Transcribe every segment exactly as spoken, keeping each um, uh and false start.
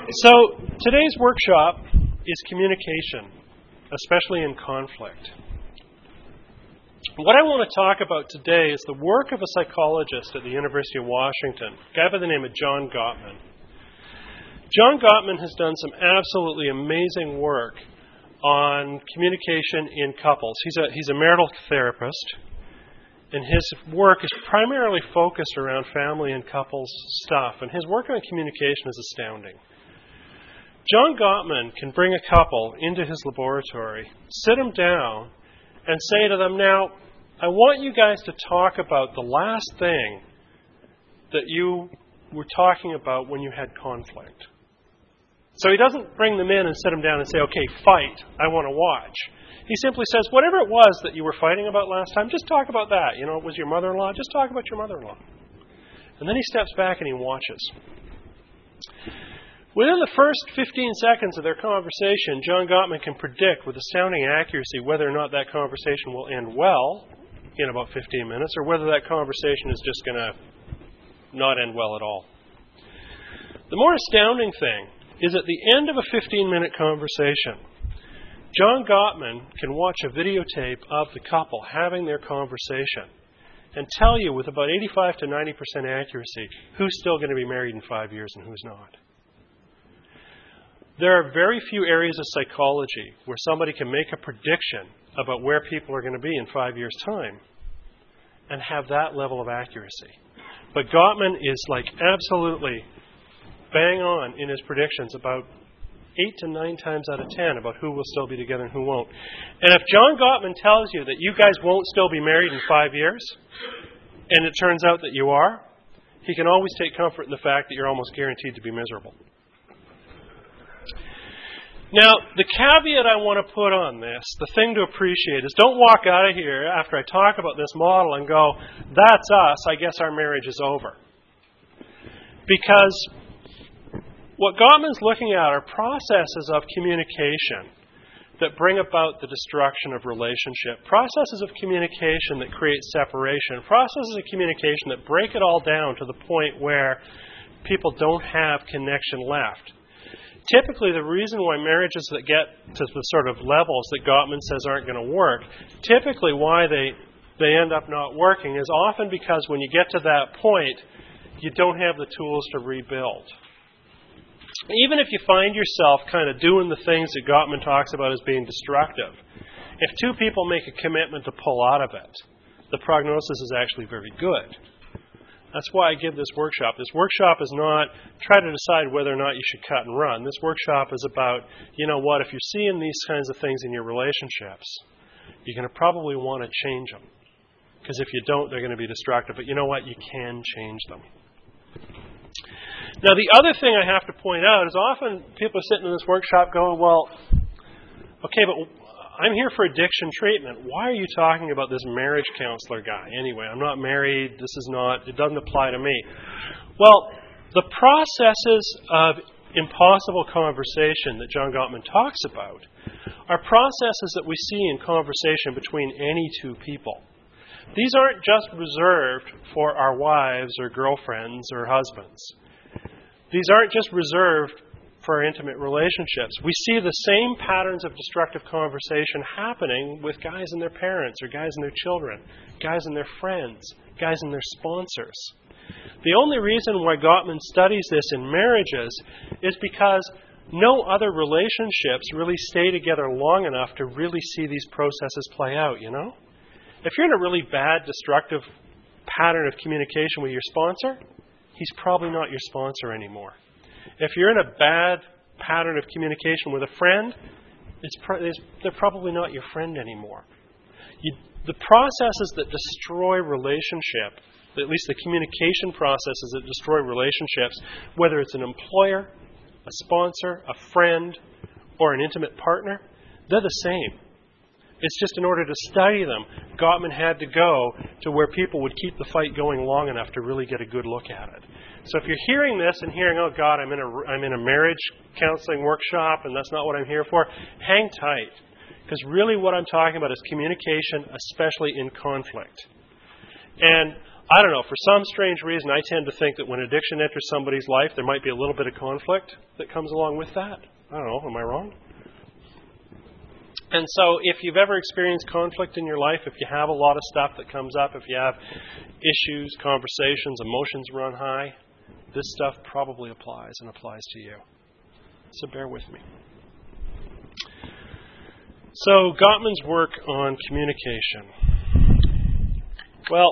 So today's workshop is communication, especially in conflict. What I want to talk about today is the work of a psychologist at the University of Washington, a guy by the name of John Gottman. John Gottman has done some absolutely amazing work on communication in couples. He's a, he's a marital therapist, and his work is primarily focused around family and couples stuff, and his work on communication is astounding. John Gottman can bring a couple into his laboratory, sit them down, and say to them, now, I want you guys to talk about the last thing that you were talking about when you had conflict. So he doesn't bring them in and sit them down and say, okay, fight, I want to watch. He simply says, whatever it was that you were fighting about last time, just talk about that. You know, it was your mother-in-law, just talk about your mother-in-law. And then he steps back and he watches. Within the first fifteen seconds of their conversation, John Gottman can predict with astounding accuracy whether or not that conversation will end well in about fifteen minutes, or whether that conversation is just going to not end well at all. The more astounding thing is at the end of a fifteen-minute conversation, John Gottman can watch a videotape of the couple having their conversation and tell you with about eighty-five to ninety percent accuracy who's still going to be married in five years and who's not. There are very few areas of psychology where somebody can make a prediction about where people are going to be in five years' time and have that level of accuracy. But Gottman is like absolutely bang on in his predictions about eight to nine times out of ten about who will still be together and who won't. And if John Gottman tells you that you guys won't still be married in five years, and it turns out that you are, he can always take comfort in the fact that you're almost guaranteed to be miserable. Now, the caveat I want to put on this, the thing to appreciate, is don't walk out of here after I talk about this model and go, that's us, I guess our marriage is over. Because what Gottman's looking at are processes of communication that bring about the destruction of relationship, processes of communication that create separation, processes of communication that break it all down to the point where people don't have connection left. Typically, the reason why marriages that get to the sort of levels that Gottman says aren't going to work, typically why they they end up not working is often because when you get to that point, you don't have the tools to rebuild. Even if you find yourself kind of doing the things that Gottman talks about as being destructive, if two people make a commitment to pull out of it, the prognosis is actually very good. That's why I give this workshop. This workshop is not try to decide whether or not you should cut and run. This workshop is about, you know what, if you're seeing these kinds of things in your relationships, you're going to probably want to change them. Because if you don't, they're going to be destructive. But you know what? You can change them. Now, the other thing I have to point out is often people are sitting in this workshop going, well, okay, but I'm here for addiction treatment. Why are you talking about this marriage counselor guy? Anyway, I'm not married. This is not, it doesn't apply to me. Well, the processes of impossible conversation that John Gottman talks about are processes that we see in conversation between any two people. These aren't just reserved for our wives or girlfriends or husbands. These aren't just reserved for our intimate relationships. We see the same patterns of destructive conversation happening with guys and their parents, or guys and their children, guys and their friends, guys and their sponsors. The only reason why Gottman studies this in marriages is because no other relationships really stay together long enough to really see these processes play out, you know? If you're in a really bad, destructive pattern of communication with your sponsor, he's probably not your sponsor anymore. If you're in a bad pattern of communication with a friend, it's pro- it's, they're probably not your friend anymore. You, the processes that destroy relationship, at least the communication processes that destroy relationships, whether it's an employer, a sponsor, a friend, or an intimate partner, they're the same. It's just in order to study them, Gottman had to go to where people would keep the fight going long enough to really get a good look at it. So if you're hearing this and hearing, oh God, I'm in a, I'm in a marriage counseling workshop and that's not what I'm here for, hang tight. Because really what I'm talking about is communication, especially in conflict. And I don't know, for some strange reason, I tend to think that when addiction enters somebody's life, there might be a little bit of conflict that comes along with that. I don't know, am I wrong? And so if you've ever experienced conflict in your life, if you have a lot of stuff that comes up, if you have issues, conversations, emotions run high, this stuff probably applies and applies to you. So bear with me. So Gottman's work on communication. Well,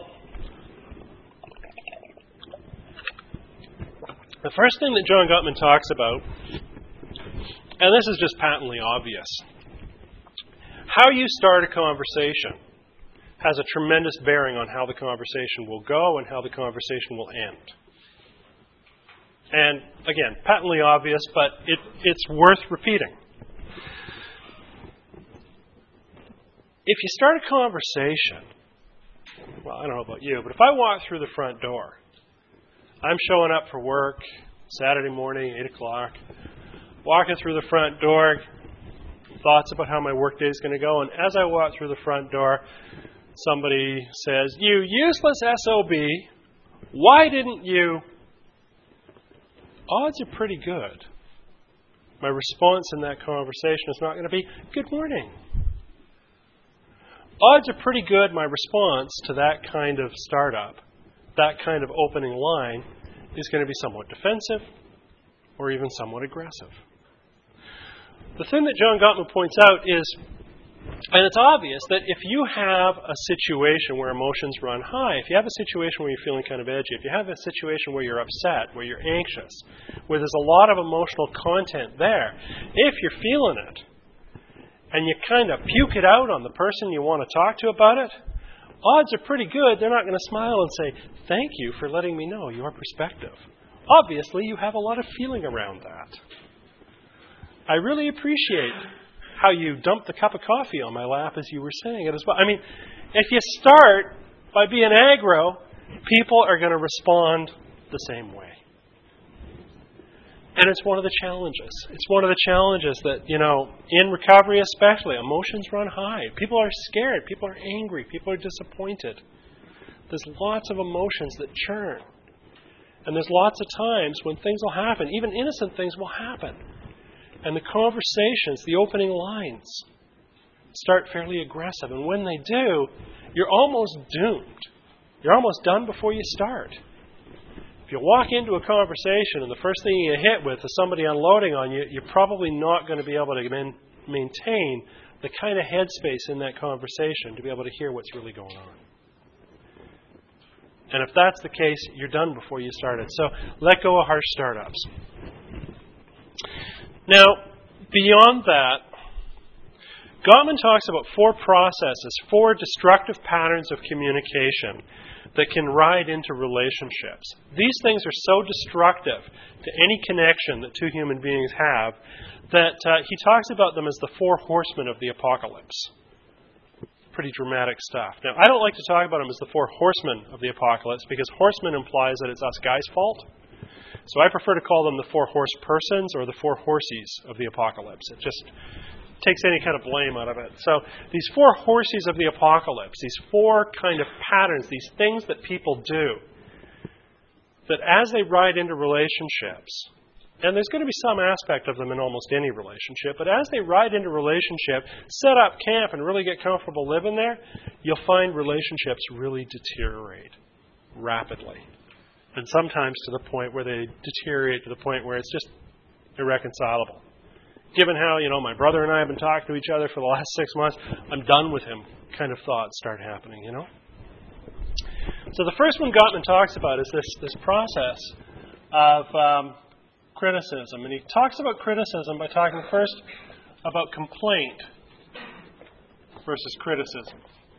the first thing that John Gottman talks about, and this is just patently obvious, how you start a conversation has a tremendous bearing on how the conversation will go and how the conversation will end. And again, patently obvious, but it, it's worth repeating. If you start a conversation, well, I don't know about you, but if I walk through the front door, I'm showing up for work, Saturday morning, eight o'clock, walking through the front door, thoughts about how my work day is going to go, and as I walk through the front door, somebody says, "You useless S O B, why didn't you?" Odds are pretty good. My response in that conversation is not going to be, "Good morning." Odds are pretty good my response to that kind of startup, that kind of opening line, is going to be somewhat defensive or even somewhat aggressive. The thing that John Gottman points out is, and it's obvious, that if you have a situation where emotions run high, if you have a situation where you're feeling kind of edgy, if you have a situation where you're upset, where you're anxious, where there's a lot of emotional content there, if you're feeling it, and you kind of puke it out on the person you want to talk to about it, odds are pretty good they're not going to smile and say, "Thank you for letting me know your perspective." Obviously, you have a lot of feeling around that. I really appreciate how you dumped the cup of coffee on my lap as you were saying it as well. I mean, if you start by being aggro, people are going to respond the same way. And it's one of the challenges. It's one of the challenges that, you know, in recovery especially, emotions run high. People are scared. People are angry. People are disappointed. There's lots of emotions that churn. And there's lots of times when things will happen. Even innocent things will happen. And the conversations, the opening lines, start fairly aggressive. And when they do, you're almost doomed. You're almost done before you start. If you walk into a conversation and the first thing you get hit with is somebody unloading on you, you're probably not going to be able to man- maintain the kind of headspace in that conversation to be able to hear what's really going on. And if that's the case, you're done before you started. So let go of harsh startups. Now, beyond that, Gottman talks about four processes, four destructive patterns of communication that can ride into relationships. These things are so destructive to any connection that two human beings have that uh, he talks about them as the four horsemen of the apocalypse. Pretty dramatic stuff. Now, I don't like to talk about them as the four horsemen of the apocalypse because horsemen implies that it's us guys' fault. So I prefer to call them the four horse persons or the four horsies of the apocalypse. It just takes any kind of blame out of it. So these four horsies of the apocalypse, these four kind of patterns, these things that people do, that as they ride into relationships, and there's going to be some aspect of them in almost any relationship, but as they ride into relationship, set up camp and really get comfortable living there, you'll find relationships really deteriorate rapidly. And sometimes to the point where they deteriorate to the point where it's just irreconcilable. Given how, you know, my brother and I have been talking to each other for the last six months, I'm done with him kind of thoughts start happening, you know. So the first one Gottman talks about is this, this process of um, criticism. And he talks about criticism by talking first about complaint versus criticism.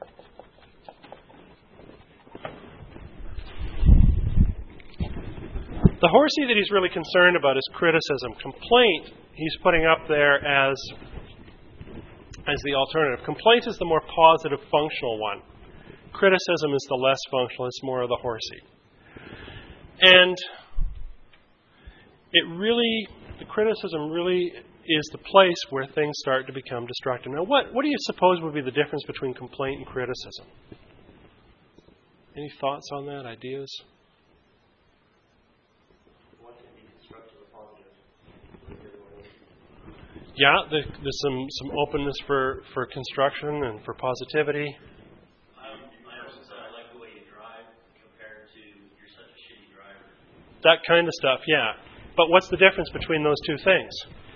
The horsey that he's really concerned about is criticism. Complaint, he's putting up there as, as the alternative. Complaint is the more positive, functional one. Criticism is the less functional. It's more of the horsey. And it really, the criticism really is the place where things start to become destructive. Now, what, what do you suppose would be the difference between complaint and criticism? Any thoughts on that? Ideas? Yeah, there, there's some, some openness for, for construction and for positivity. Um, I also said I like the way you drive compared to you're such a shitty driver. That kind of stuff, yeah. But what's the difference between those two things?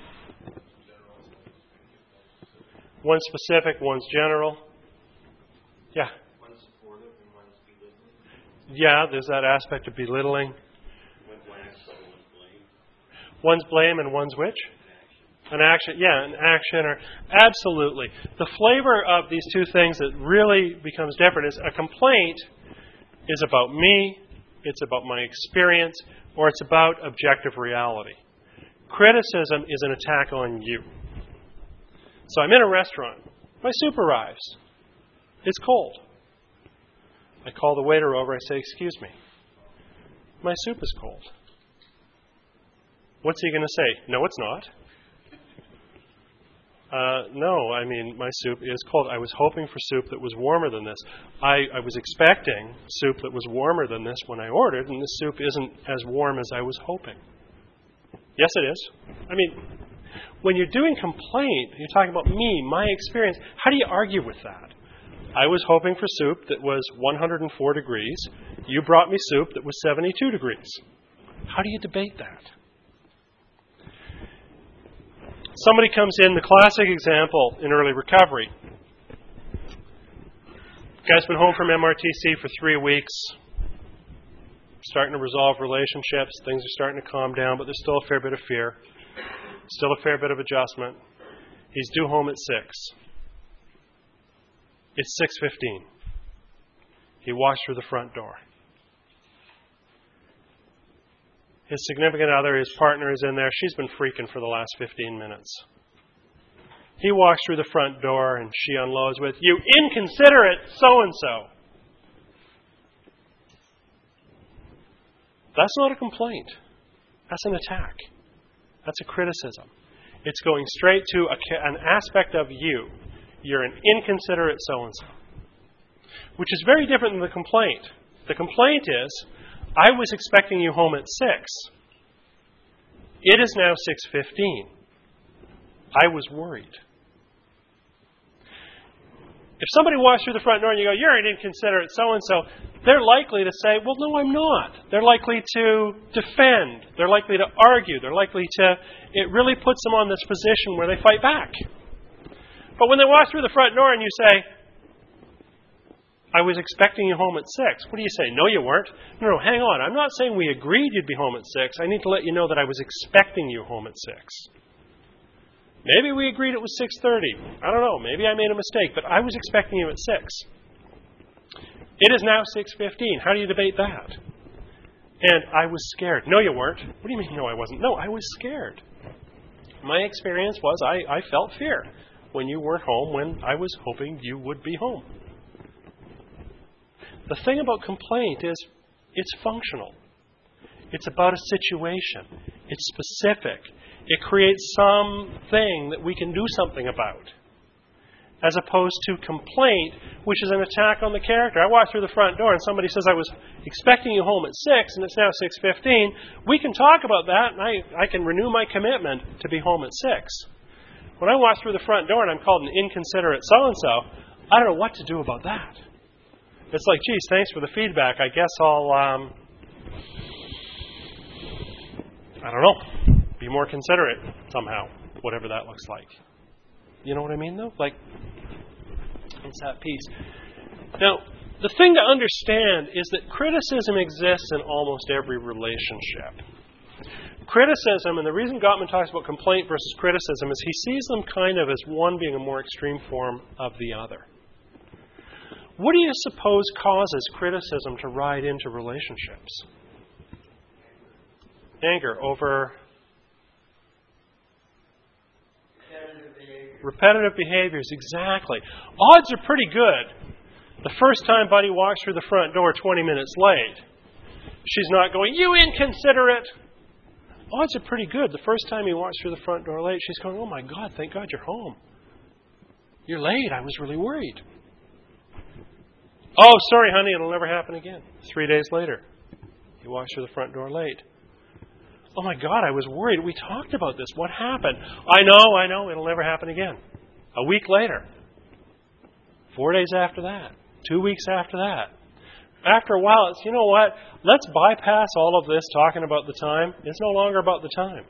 One's specific, one's general. Yeah. One's supportive and one's belittling. Yeah, there's that aspect of belittling. One's blame. One's blame and one's which? An action, yeah, an action, or absolutely. The flavor of these two things that really becomes different is a complaint is about me, it's about my experience, or it's about objective reality. Criticism is an attack on you. So I'm in a restaurant. My soup arrives. It's cold. I call the waiter over. I say, "Excuse me. My soup is cold." What's he going to say? "No, it's not." Uh, no, I mean, my soup is cold. I was hoping for soup that was warmer than this. I, I was expecting soup that was warmer than this when I ordered, and this soup isn't as warm as I was hoping. Yes, it is. I mean, when you're doing complaint, you're talking about me, my experience. How do you argue with that? I was hoping for soup that was one hundred four degrees. You brought me soup that was seventy-two degrees. How do you debate that? Somebody comes in, the classic example in early recovery. Guy's been home from M R T C for three weeks, starting to resolve relationships. Things are starting to calm down, but there's still a fair bit of fear. Still a fair bit of adjustment. He's due home at six. It's six fifteen. He walks through the front door. His significant other, his partner, is in there. She's been freaking for the last fifteen minutes. He walks through the front door and she unloads with, "You inconsiderate so-and-so." That's not a complaint. That's an attack. That's a criticism. It's going straight to a, an aspect of you. You're an inconsiderate so-and-so. Which is very different than the complaint. The complaint is, "I was expecting you home at six. It is now six fifteen. I was worried." If somebody walks through the front door and you go, "You're an inconsiderate so-and-so," they're likely to say, "Well, no, I'm not." They're likely to defend. They're likely to argue. They're likely to, it really puts them on this position where they fight back. But when they walk through the front door and you say, "I was expecting you home at six. What do you say? "No, you weren't." No, no, hang on. I'm not saying we agreed you'd be home at six. I need to let you know that I was expecting you home at six. Maybe we agreed it was six thirty. I don't know. Maybe I made a mistake, but I was expecting you at six. It is now six fifteen. How do you debate that? "And I was scared." "No, you weren't." "What do you mean, no, I wasn't?" "No, I was scared. My experience was I, I felt fear when you weren't home when I was hoping you would be home." The thing about complaint is it's functional. It's about a situation. It's specific. It creates something that we can do something about. As opposed to complaint, which is an attack on the character. I walk through the front door and somebody says, "I was expecting you home at six and it's now six fifteen. We can talk about that and I, I can renew my commitment to be home at six. When I walk through the front door and I'm called an inconsiderate so-and-so, I don't know what to do about that. It's like, geez, thanks for the feedback. I guess I'll, um, I don't know, be more considerate somehow, whatever that looks like. You know what I mean, though? Like, it's that piece. Now, the thing to understand is that criticism exists in almost every relationship. Criticism, and the reason Gottman talks about complaint versus criticism, is he sees them kind of as one being a more extreme form of the other. What do you suppose causes criticism to ride into relationships? Anger over Repetitive behavior. Repetitive behaviors, exactly. Odds are pretty good. The first time Buddy walks through the front door twenty minutes late, she's not going, "You inconsiderate." Odds are pretty good. The first time he walks through the front door late, she's going, "Oh my God, thank God you're home. You're late. I was really worried." Oh, sorry, honey, it'll never happen again. Three days later, he walks through the front door late. Oh my God, I was worried. We talked about this. What happened? I know, I know, it'll never happen again. A week later. Four days after that. Two weeks after that. After a while, it's, you know what? Let's bypass all of this talking about the time. It's no longer about the time.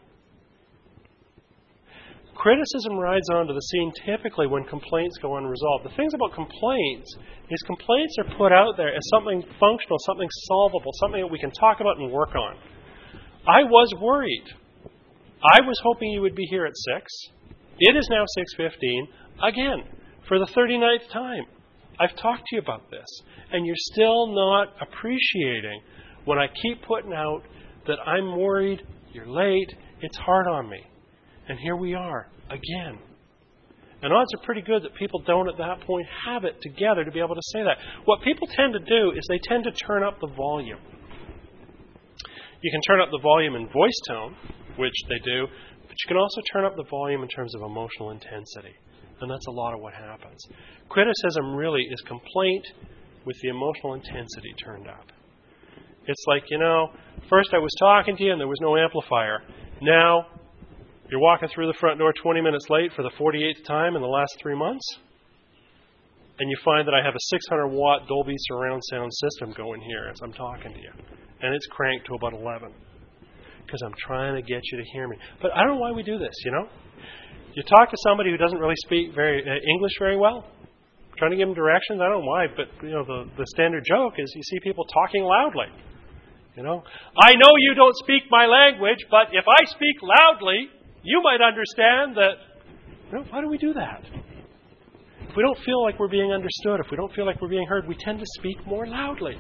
Criticism rides onto the scene typically when complaints go unresolved. The things about complaints is complaints are put out there as something functional, something solvable, something that we can talk about and work on. I was worried. I was hoping you would be here at six. It is now six fifteen. Again, for the thirty-ninth time. I've talked to you about this, and you're still not appreciating when I keep putting out that I'm worried, you're late, it's hard on me. And here we are, again. And odds are pretty good that people don't at that point have it together to be able to say that. What people tend to do is they tend to turn up the volume. You can turn up the volume in voice tone, which they do, but you can also turn up the volume in terms of emotional intensity. And that's a lot of what happens. Criticism really is complaint with the emotional intensity turned up. It's like, you know, first I was talking to you and there was no amplifier. Now, you're walking through the front door twenty minutes late for the forty-eighth time in the last three months. And you find that I have a six hundred watt Dolby surround sound system going here as I'm talking to you. And it's cranked to about eleven. Because I'm trying to get you to hear me. But I don't know why we do this, you know. You talk to somebody who doesn't really speak very uh, English very well, trying to give them directions. I don't know why, but you know the, the standard joke is you see people talking loudly. You know, I know you don't speak my language, but if I speak loudly, you might understand that. You know, why do we do that? If we don't feel like we're being understood, if we don't feel like we're being heard, we tend to speak more loudly.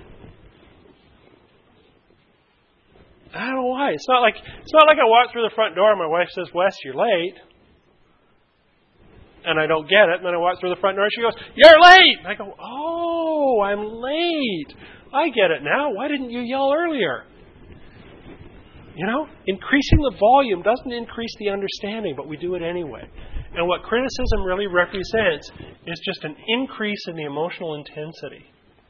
I don't know why. It's not like it's not like I walk through the front door and my wife says, "Wes, you're late." And I don't get it. And then I walk through the front door and she goes, "You're late!" And I go, "Oh, I'm late. I get it now. Why didn't you yell earlier?" You know, increasing the volume doesn't increase the understanding, but we do it anyway. And what criticism really represents is just an increase in the emotional intensity.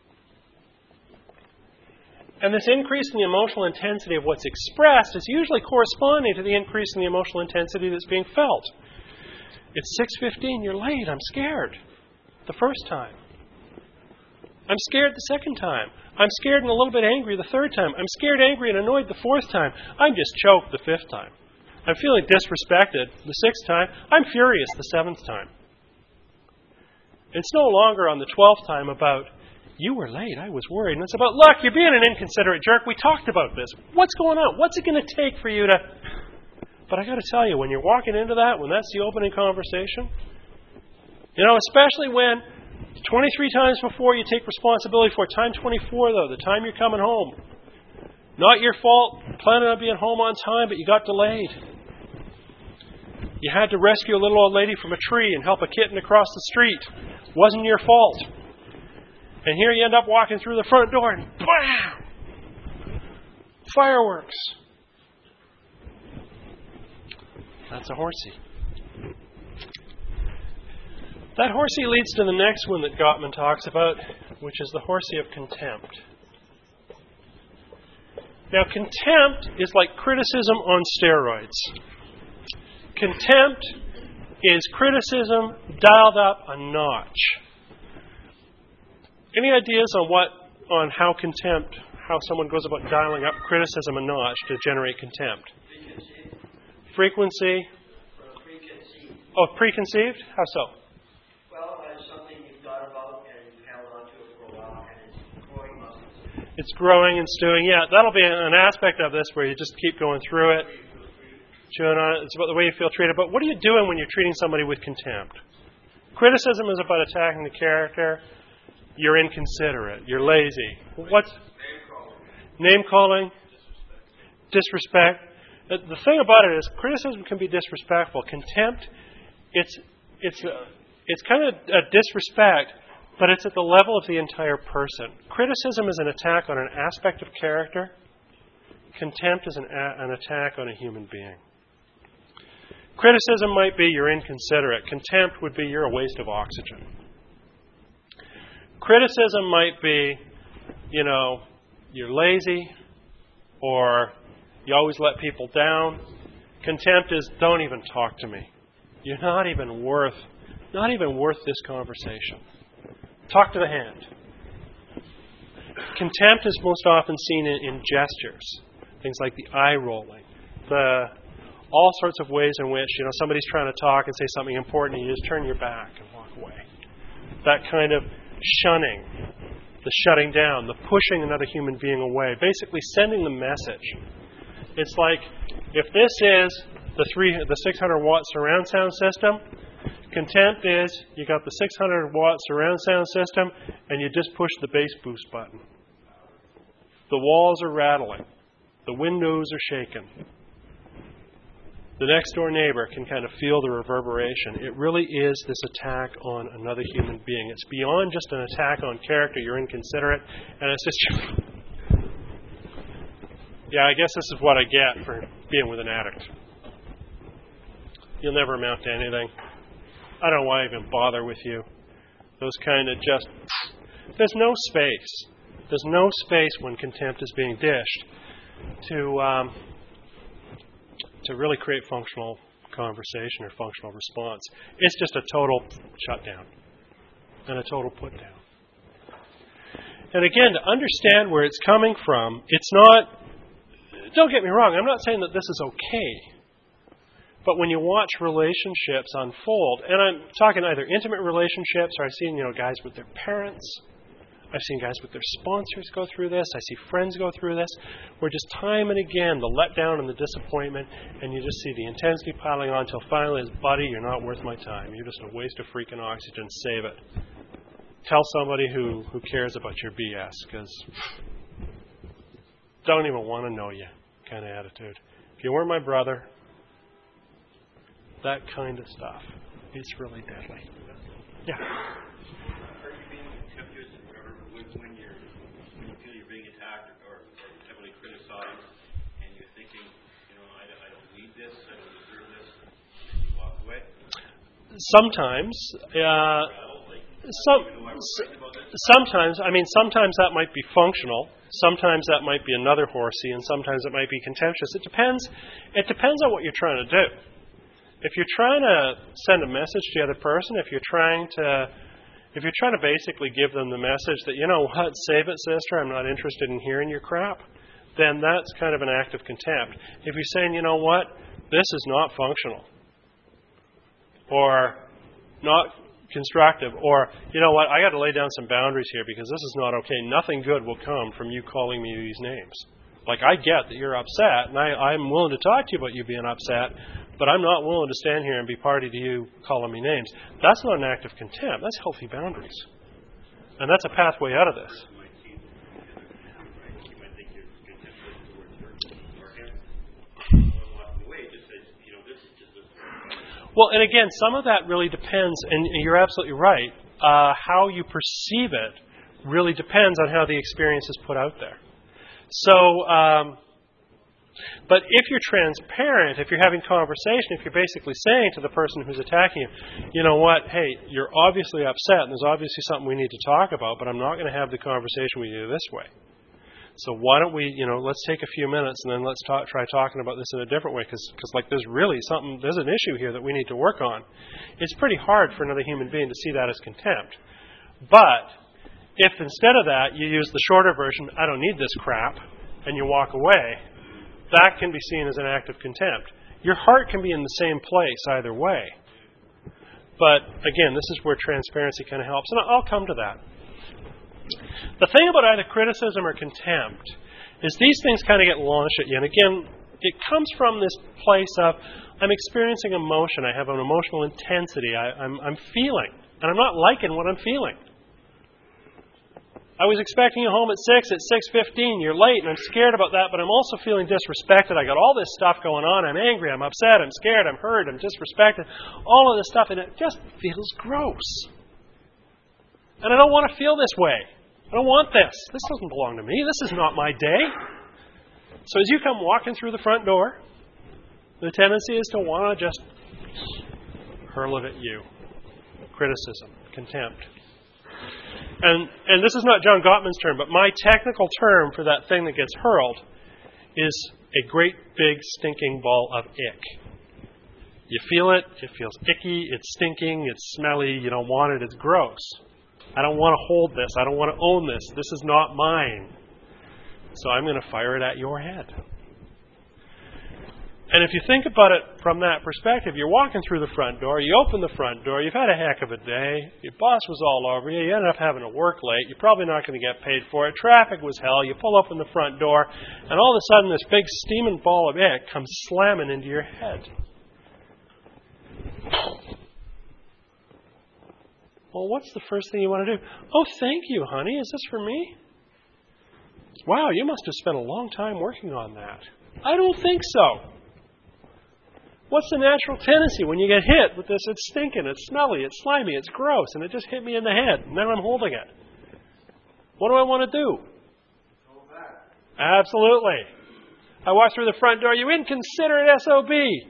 And this increase in the emotional intensity of what's expressed is usually corresponding to the increase in the emotional intensity that's being felt. It's six fifteen, you're late, I'm scared. The first time. I'm scared the second time. I'm scared and a little bit angry the third time. I'm scared, angry, and annoyed the fourth time. I'm just choked the fifth time. I'm feeling disrespected the sixth time. I'm furious the seventh time. It's no longer on the twelfth time about, you were late, I was worried. And it's about, look, you're being an inconsiderate jerk. We talked about this. What's going on? What's it going to take for you to... But I got to tell you, when you're walking into that, when that's the opening conversation, you know, especially when twenty-three times before you take responsibility for it, time twenty-four, though, the time you're coming home. Not your fault, planning on being home on time, but you got delayed. You had to rescue a little old lady from a tree and help a kitten across the street. Wasn't your fault. And here you end up walking through the front door and bam! Fireworks. That's a horsey. That horsey leads to the next one that Gottman talks about, which is the horsey of contempt. Now, contempt is like criticism on steroids. Contempt is criticism dialed up a notch. Any ideas on what, on how contempt, how someone goes about dialing up criticism a notch to generate contempt? Frequency. Preconceived. Oh, preconceived? How so? Well, as something you've thought about and you've held on to it for a while, and it's growing muscles. It's growing and stewing. Yeah, that'll be an aspect of this where you just keep going through it, chewing on it. It's about the way you feel treated. But what are you doing when you're treating somebody with contempt? Criticism is about attacking the character. You're inconsiderate. You're lazy. What's name calling? Disrespect. The thing about it is, criticism can be disrespectful. Contempt, it's it's a, it's kind of a disrespect, but it's at the level of the entire person. Criticism is an attack on an aspect of character. Contempt is an, a, an attack on a human being. Criticism might be you're inconsiderate. Contempt would be you're a waste of oxygen. criticism might be, you know, you're lazy, or you always let people down. Contempt is, don't even talk to me. You're not even worth, not even worth this conversation. Talk to the hand. Contempt is most often seen in, in gestures, things like the eye rolling, the all sorts of ways in which, you know, somebody's trying to talk and say something important, and you just turn your back and walk away. That kind of shunning, the shutting down, the pushing another human being away, basically sending the message. It's like, if this is the three, the six hundred watt surround sound system, contempt is you got the six hundred watt surround sound system, and you just push the bass boost button. The walls are rattling. The windows are shaking. The next door neighbor can kind of feel the reverberation. It really is this attack on another human being. It's beyond just an attack on character. You're inconsiderate, and it's just, yeah, I guess this is what I get for being with an addict. You'll never amount to anything. I don't know why I even bother with you. Those kind of just, there's no space. There's no space when contempt is being dished to um, to really create functional conversation or functional response. It's just a total shutdown and a total put down. And again, to understand where it's coming from, it's not, don't get me wrong, I'm not saying that this is okay. But when you watch relationships unfold, and I'm talking either intimate relationships, or I've seen, you know, guys with their parents, I've seen guys with their sponsors go through this, I see friends go through this, where just time and again, the letdown and the disappointment, and you just see the intensity piling on until finally it's, buddy, you're not worth my time. You're just a waste of freaking oxygen. Save it. Tell somebody who, who cares about your B S, because don't even want to know you kind of attitude. If you weren't my brother, that kind of stuff. It's really deadly. Yeah. Are you being contemptuous or when, when you're when you feel you're being attacked or, or heavily criticized, and you're thinking, you know, I, I don't need this, I don't deserve this, and you walk away? Sometimes, uh, some, sometimes, I mean, sometimes that might be functional. Sometimes that might be another horsey, and sometimes it might be contemptuous. It depends. It depends on what you're trying to do. If you're trying to send a message to the other person, if you're trying to, if you're trying to basically give them the message that, you know what, save it, sister, I'm not interested in hearing your crap, then that's kind of an act of contempt. If you're saying, you know what, this is not functional, or not constructive, or, you know what, I got to lay down some boundaries here because this is not okay. Nothing good will come from you calling me these names. Like, I get that you're upset, and I, I'm willing to talk to you about you being upset, but I'm not willing to stand here and be party to you calling me names. That's not an act of contempt. That's healthy boundaries. And that's a pathway out of this. Well, and again, some of that really depends, and you're absolutely right, uh, how you perceive it really depends on how the experience is put out there. So, um, but if you're transparent, if you're having conversation, if you're basically saying to the person who's attacking you, you know what, hey, you're obviously upset, and there's obviously something we need to talk about, but I'm not going to have the conversation with you this way. So why don't we, you know, let's take a few minutes and then let's talk, try talking about this in a different way, because like there's really something, there's an issue here that we need to work on. It's pretty hard for another human being to see that as contempt. But if instead of that you use the shorter version, I don't need this crap, and you walk away, that can be seen as an act of contempt. Your heart can be in the same place either way. But again, this is where transparency kind of helps, and I'll come to that. The thing about either criticism or contempt is these things kind of get launched at you. And again, it comes from this place of, I'm experiencing emotion. I have an emotional intensity. I, I'm, I'm feeling. And I'm not liking what I'm feeling. I was expecting you home at six. At six fifteen, you're late, and I'm scared about that, but I'm also feeling disrespected. I got all this stuff going on. I'm angry. I'm upset. I'm scared. I'm hurt. I'm disrespected. All of this stuff, and it just feels gross. And I don't want to feel this way. I don't want this. This doesn't belong to me. This is not my day. So as you come walking through the front door, the tendency is to want to just hurl it at you. Criticism, contempt. And and this is not John Gottman's term, but my technical term for that thing that gets hurled is a great big stinking ball of ick. You feel it, it feels icky, it's stinking, it's smelly, you don't want it, it's gross. I don't want to hold this, I don't want to own this, this is not mine. So I'm going to fire it at your head. And if you think about it from that perspective, you're walking through the front door, you open the front door, you've had a heck of a day, your boss was all over you, you ended up having to work late, you're probably not going to get paid for it, traffic was hell, you pull open the front door, and all of a sudden this big steaming ball of ick comes slamming into your head. Well, what's the first thing you want to do? Oh, thank you, honey. Is this for me? Wow, you must have spent a long time working on that. I don't think so. What's the natural tendency when you get hit with this? It's stinking, it's smelly, it's slimy, it's gross, and it just hit me in the head. And now I'm holding it. What do I want to do? Go back. Absolutely. I walk through the front door. You inconsiderate S O B.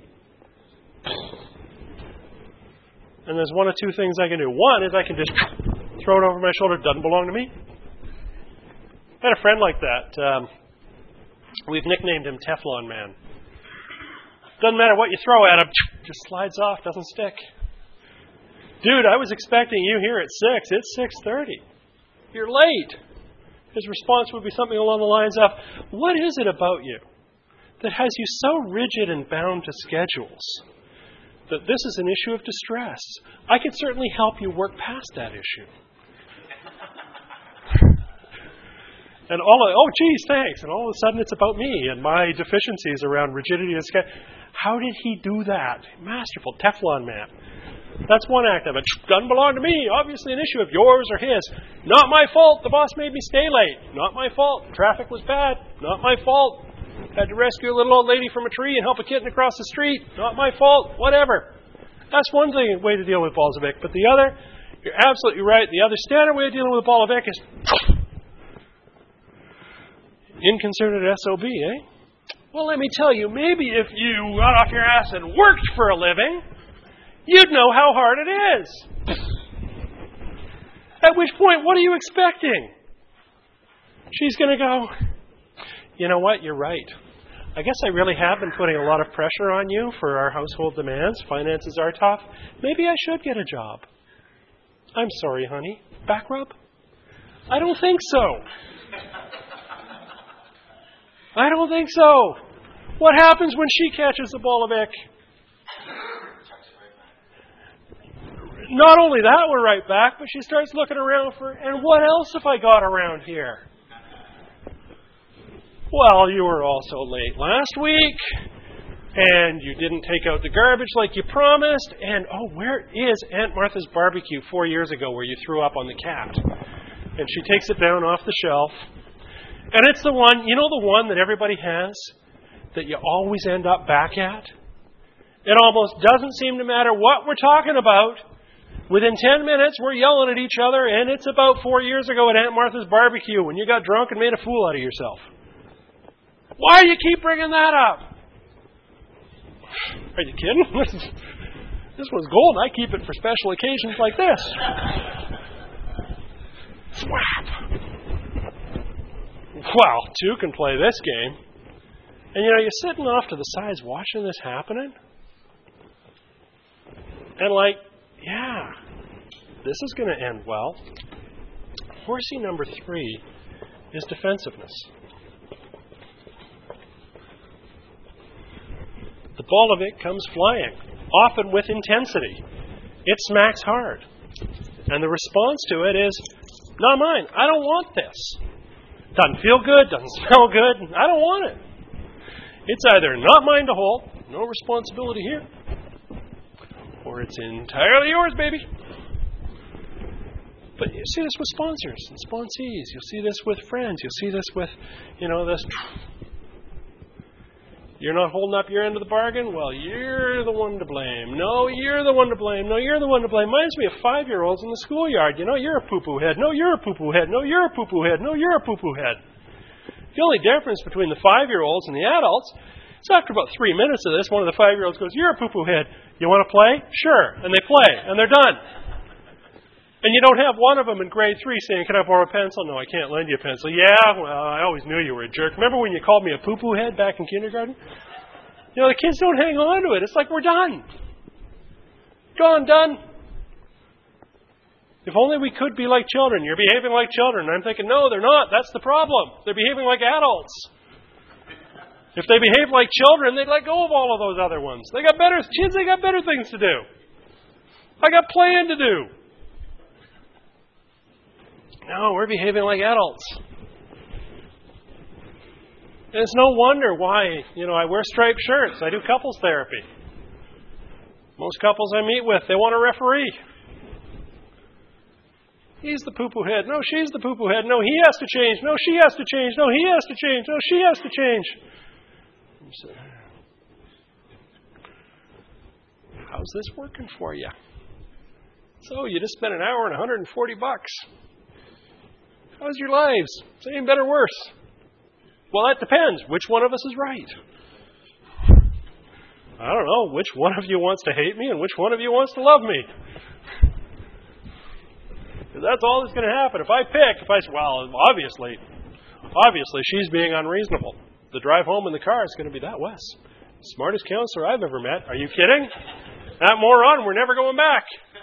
And there's one of two things I can do. One is I can just throw it over my shoulder. It doesn't belong to me. I had a friend like that. Um, we've nicknamed him Teflon Man. Doesn't matter what you throw at him, just slides off, doesn't stick. Dude, I was expecting you here at six. It's six thirty. You're late. His response would be something along the lines of, what is it about you that has you so rigid and bound to schedules that this is an issue of distress? I could certainly help you work past that issue. And all of, oh, geez, thanks. And all of a sudden it's about me and my deficiencies around rigidity and schedule. How did he do that? Masterful. Teflon Man. That's one act of it. Doesn't belong to me. Obviously an issue of yours or his. Not my fault. The boss made me stay late. Not my fault. Traffic was bad. Not my fault. Had to rescue a little old lady from a tree and help a kitten across the street. Not my fault. Whatever. That's one thing, way to deal with balls of ick. But the other, you're absolutely right. The other standard way of dealing with a ball of ick is inconsiderate S O B, eh? Well, let me tell you, maybe if you got off your ass and worked for a living, you'd know how hard it is. At which point, what are you expecting? She's going to go, you know what, you're right. I guess I really have been putting a lot of pressure on you for our household demands. Finances are tough. Maybe I should get a job. I'm sorry, honey. Back rub? I don't think so. I don't think so. What happens when she catches the ball of ick? Not only that, we're right back, but she starts looking around for, and what else have I got around here? Well, you were also late last week, and you didn't take out the garbage like you promised, and oh, where is Aunt Martha's barbecue four years ago where you threw up on the cat? And she takes it down off the shelf. And it's the one, you know the one that everybody has, that you always end up back at? It almost doesn't seem to matter what we're talking about. Within ten minutes, we're yelling at each other, and it's about four years ago at Aunt Martha's barbecue when you got drunk and made a fool out of yourself. Why do you keep bringing that up? Are you kidding? This, is, this one's gold. I keep it for special occasions like this. Swap. Well, two can play this game. And, you know, you're sitting off to the sides watching this happening. And like, yeah, this is going to end well. Horsey number three is defensiveness. The ball of it comes flying, often with intensity. It smacks hard. And the response to it is, not mine. I don't want this. Doesn't feel good, doesn't smell good. I don't want it. It's either not mine to hold, no responsibility here, or it's entirely yours, baby. But you see this with sponsors and sponsees. You'll see this with friends. You'll see this with, you know, this. You're not holding up your end of the bargain? Well, you're the one to blame. No, you're the one to blame. No, you're the one to blame. Reminds me of five-year-olds in the schoolyard. You know, you're a poo-poo head. No, you're a poo-poo head. No, you're a poo-poo head. No, you're a poo-poo head. The only difference between the five-year-olds and the adults is after about three minutes of this, one of the five-year-olds goes, you're a poo-poo head. You want to play? Sure. And they play. And they're done. And you don't have one of them in grade three saying, can I borrow a pencil? No, I can't lend you a pencil. Yeah, well, I always knew you were a jerk. Remember when you called me a poo-poo head back in kindergarten? You know, the kids don't hang on to it. It's like we're done. Gone, done. If only we could be like children. You're behaving like children. And I'm thinking, no, they're not. That's the problem. They're behaving like adults. If they behave like children, they'd let go of all of those other ones. They got better kids, they got better things to do. I got playing to do. No, we're behaving like adults. And it's no wonder why, you know, I wear striped shirts. I do couples therapy. Most couples I meet with, they want a referee. He's the poo-poo head. No, she's the poo-poo head. No, he has to change. No, she has to change. No, he has to change. No, she has to change. How's this working for you? So you just spent an hour and one hundred forty bucks. How's your lives? Same, better, worse? Well, that depends. Which one of us is right? I don't know. Which one of you wants to hate me and which one of you wants to love me? Because that's all that's going to happen. If I pick, if I say, well, obviously, obviously she's being unreasonable. The drive home in the car is going to be that Wes. Smartest counselor I've ever met. Are you kidding? That moron, we're never going back.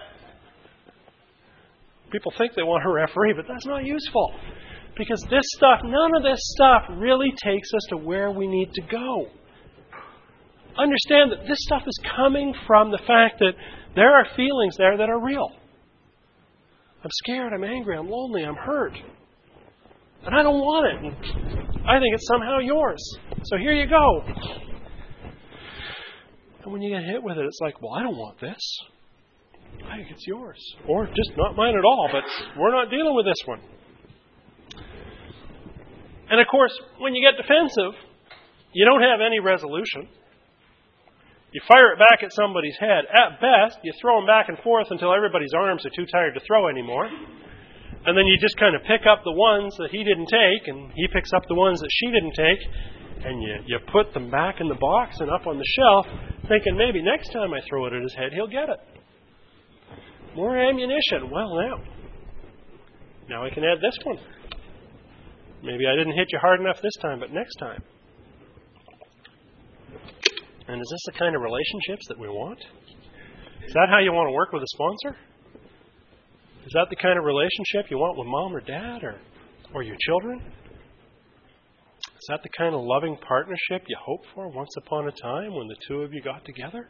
People think they want a referee, but that's not useful. Because this stuff, none of this stuff really takes us to where we need to go. Understand that this stuff is coming from the fact that there are feelings there that are real. I'm scared, I'm angry, I'm lonely, I'm hurt. And I don't want it. And I think it's somehow yours. So here you go. And when you get hit with it, it's like, well, I don't want this. I think it's yours. Or just not mine at all, but we're not dealing with this one. And of course, when you get defensive, you don't have any resolution. You fire it back at somebody's head. At best, you throw them back and forth until everybody's arms are too tired to throw anymore. And then you just kind of pick up the ones that he didn't take, and he picks up the ones that she didn't take, and you, you put them back in the box and up on the shelf, thinking maybe next time I throw it at his head, he'll get it. More ammunition. Well, now. Now I can add this one. Maybe I didn't hit you hard enough this time, but next time. And is this the kind of relationships that we want? Is that how you want to work with a sponsor? Is that the kind of relationship you want with mom or dad or, or your children? Is that the kind of loving partnership you hoped for once upon a time when the two of you got together?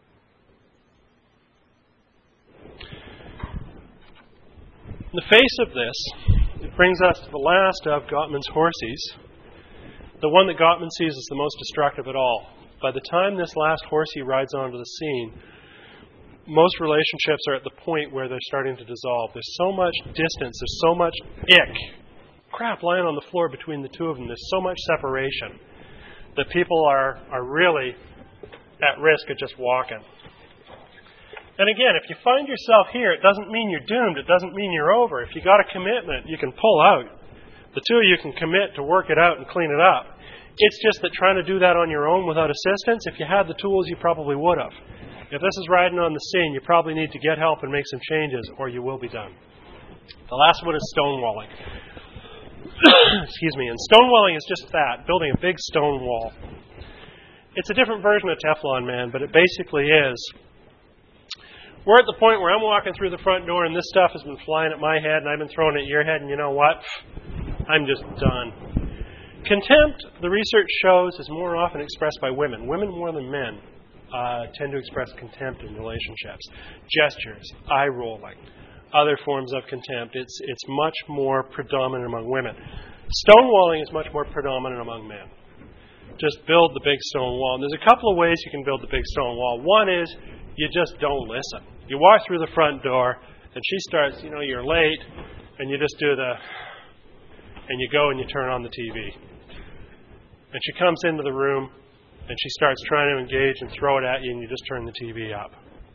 In the face of this, it brings us to the last of Gottman's horsies, the one that Gottman sees as the most destructive at all. By the time this last horsey rides onto the scene, most relationships are at the point where they're starting to dissolve. There's so much distance, there's so much ick, crap lying on the floor between the two of them. There's so much separation that people are, are really at risk of just walking. And again, if you find yourself here, it doesn't mean you're doomed. It doesn't mean you're over. If you got a commitment, you can pull out. The two of you can commit to work it out and clean it up. It's just that trying to do that on your own without assistance, if you had the tools, you probably would have. If this is riding on the scene, you probably need to get help and make some changes, or you will be done. The last one is stonewalling. Excuse me. And stonewalling is just that, building a big stone wall. It's a different version of Teflon Man, but it basically is. We're at the point where I'm walking through the front door and this stuff has been flying at my head and I've been throwing it at your head, and you know what? I'm just done. Contempt, the research shows, is more often expressed by women. Women more than men uh, tend to express contempt in relationships. Gestures, eye rolling, other forms of contempt. It's, it's much more predominant among women. Stonewalling is much more predominant among men. Just build the big stone wall. And there's a couple of ways you can build the big stone wall. One is you just don't listen. You walk through the front door and she starts, you know, you're late, and you just do the, and you go and you turn on the T V. And she comes into the room and she starts trying to engage and throw it at you, and you just turn the T V up.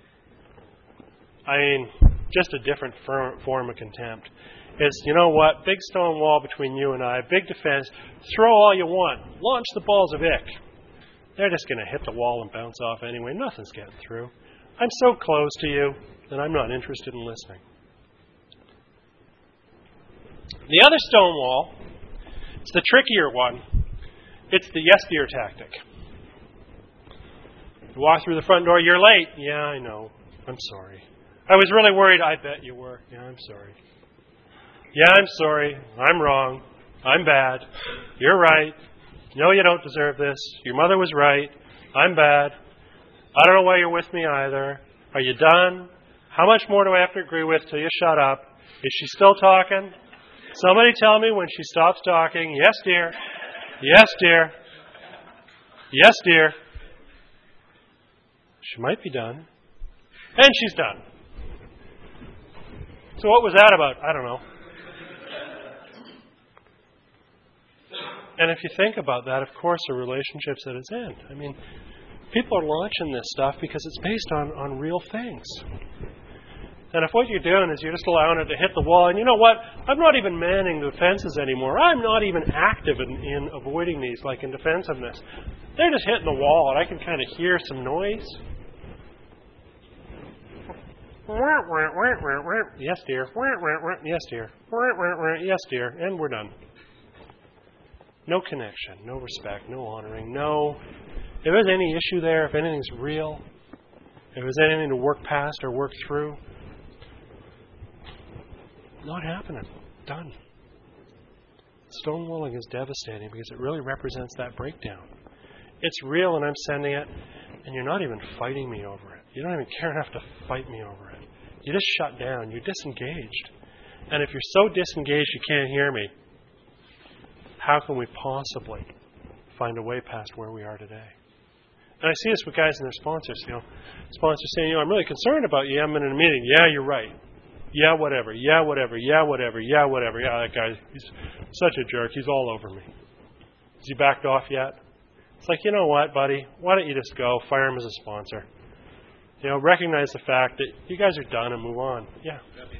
I mean, just a different form of contempt. It's, you know what, big stone wall between you and I, big defense, throw all you want, launch the balls of ick. They're just going to hit the wall and bounce off anyway. Nothing's getting through. I'm so close to you that I'm not interested in listening. The other stone wall, it's the trickier one. It's the yes dear tactic. You walk through the front door, you're late. Yeah, I know. I'm sorry. I was really worried. I bet you were. Yeah, I'm sorry. Yeah, I'm sorry. I'm wrong. I'm bad. You're right. No, you don't deserve this. Your mother was right. I'm bad. I don't know why you're with me either. Are you done? How much more do I have to agree with till you shut up? Is she still talking? Somebody tell me when she stops talking. Yes, dear. Yes, dear. Yes, dear. She might be done. And she's done. So what was that about? I don't know. And if you think about that, of course, a relationship's at its end. I mean, people are launching this stuff because it's based on, on real things. And if what you're doing is you're just allowing it to hit the wall, and you know what? I'm not even manning the defenses anymore. I'm not even active in, in avoiding these, like in defensiveness. They're just hitting the wall, and I can kind of hear some noise. Yes, dear. Yes, dear. Yes, dear. And we're done. No connection, no respect, no honoring, no... If there's any issue there, if anything's real, if there's anything to work past or work through, not happening. Done. Stonewalling is devastating because it really represents that breakdown. It's real and I'm sending it, and you're not even fighting me over it. You don't even care enough to fight me over it. You just shut down. You're disengaged. And if you're so disengaged you can't hear me, how can we possibly find a way past where we are today? And I see this with guys and their sponsors. You know, sponsors saying, you know, I'm really concerned about you. I'm in a meeting. Yeah, you're right. Yeah, whatever. Yeah, whatever. Yeah, whatever. Yeah, whatever. Yeah, that guy, he's such a jerk. He's all over me. Has he backed off yet? It's like, you know what, buddy? Why don't you just go fire him as a sponsor? You know, recognize the fact that you guys are done and move on. Yeah.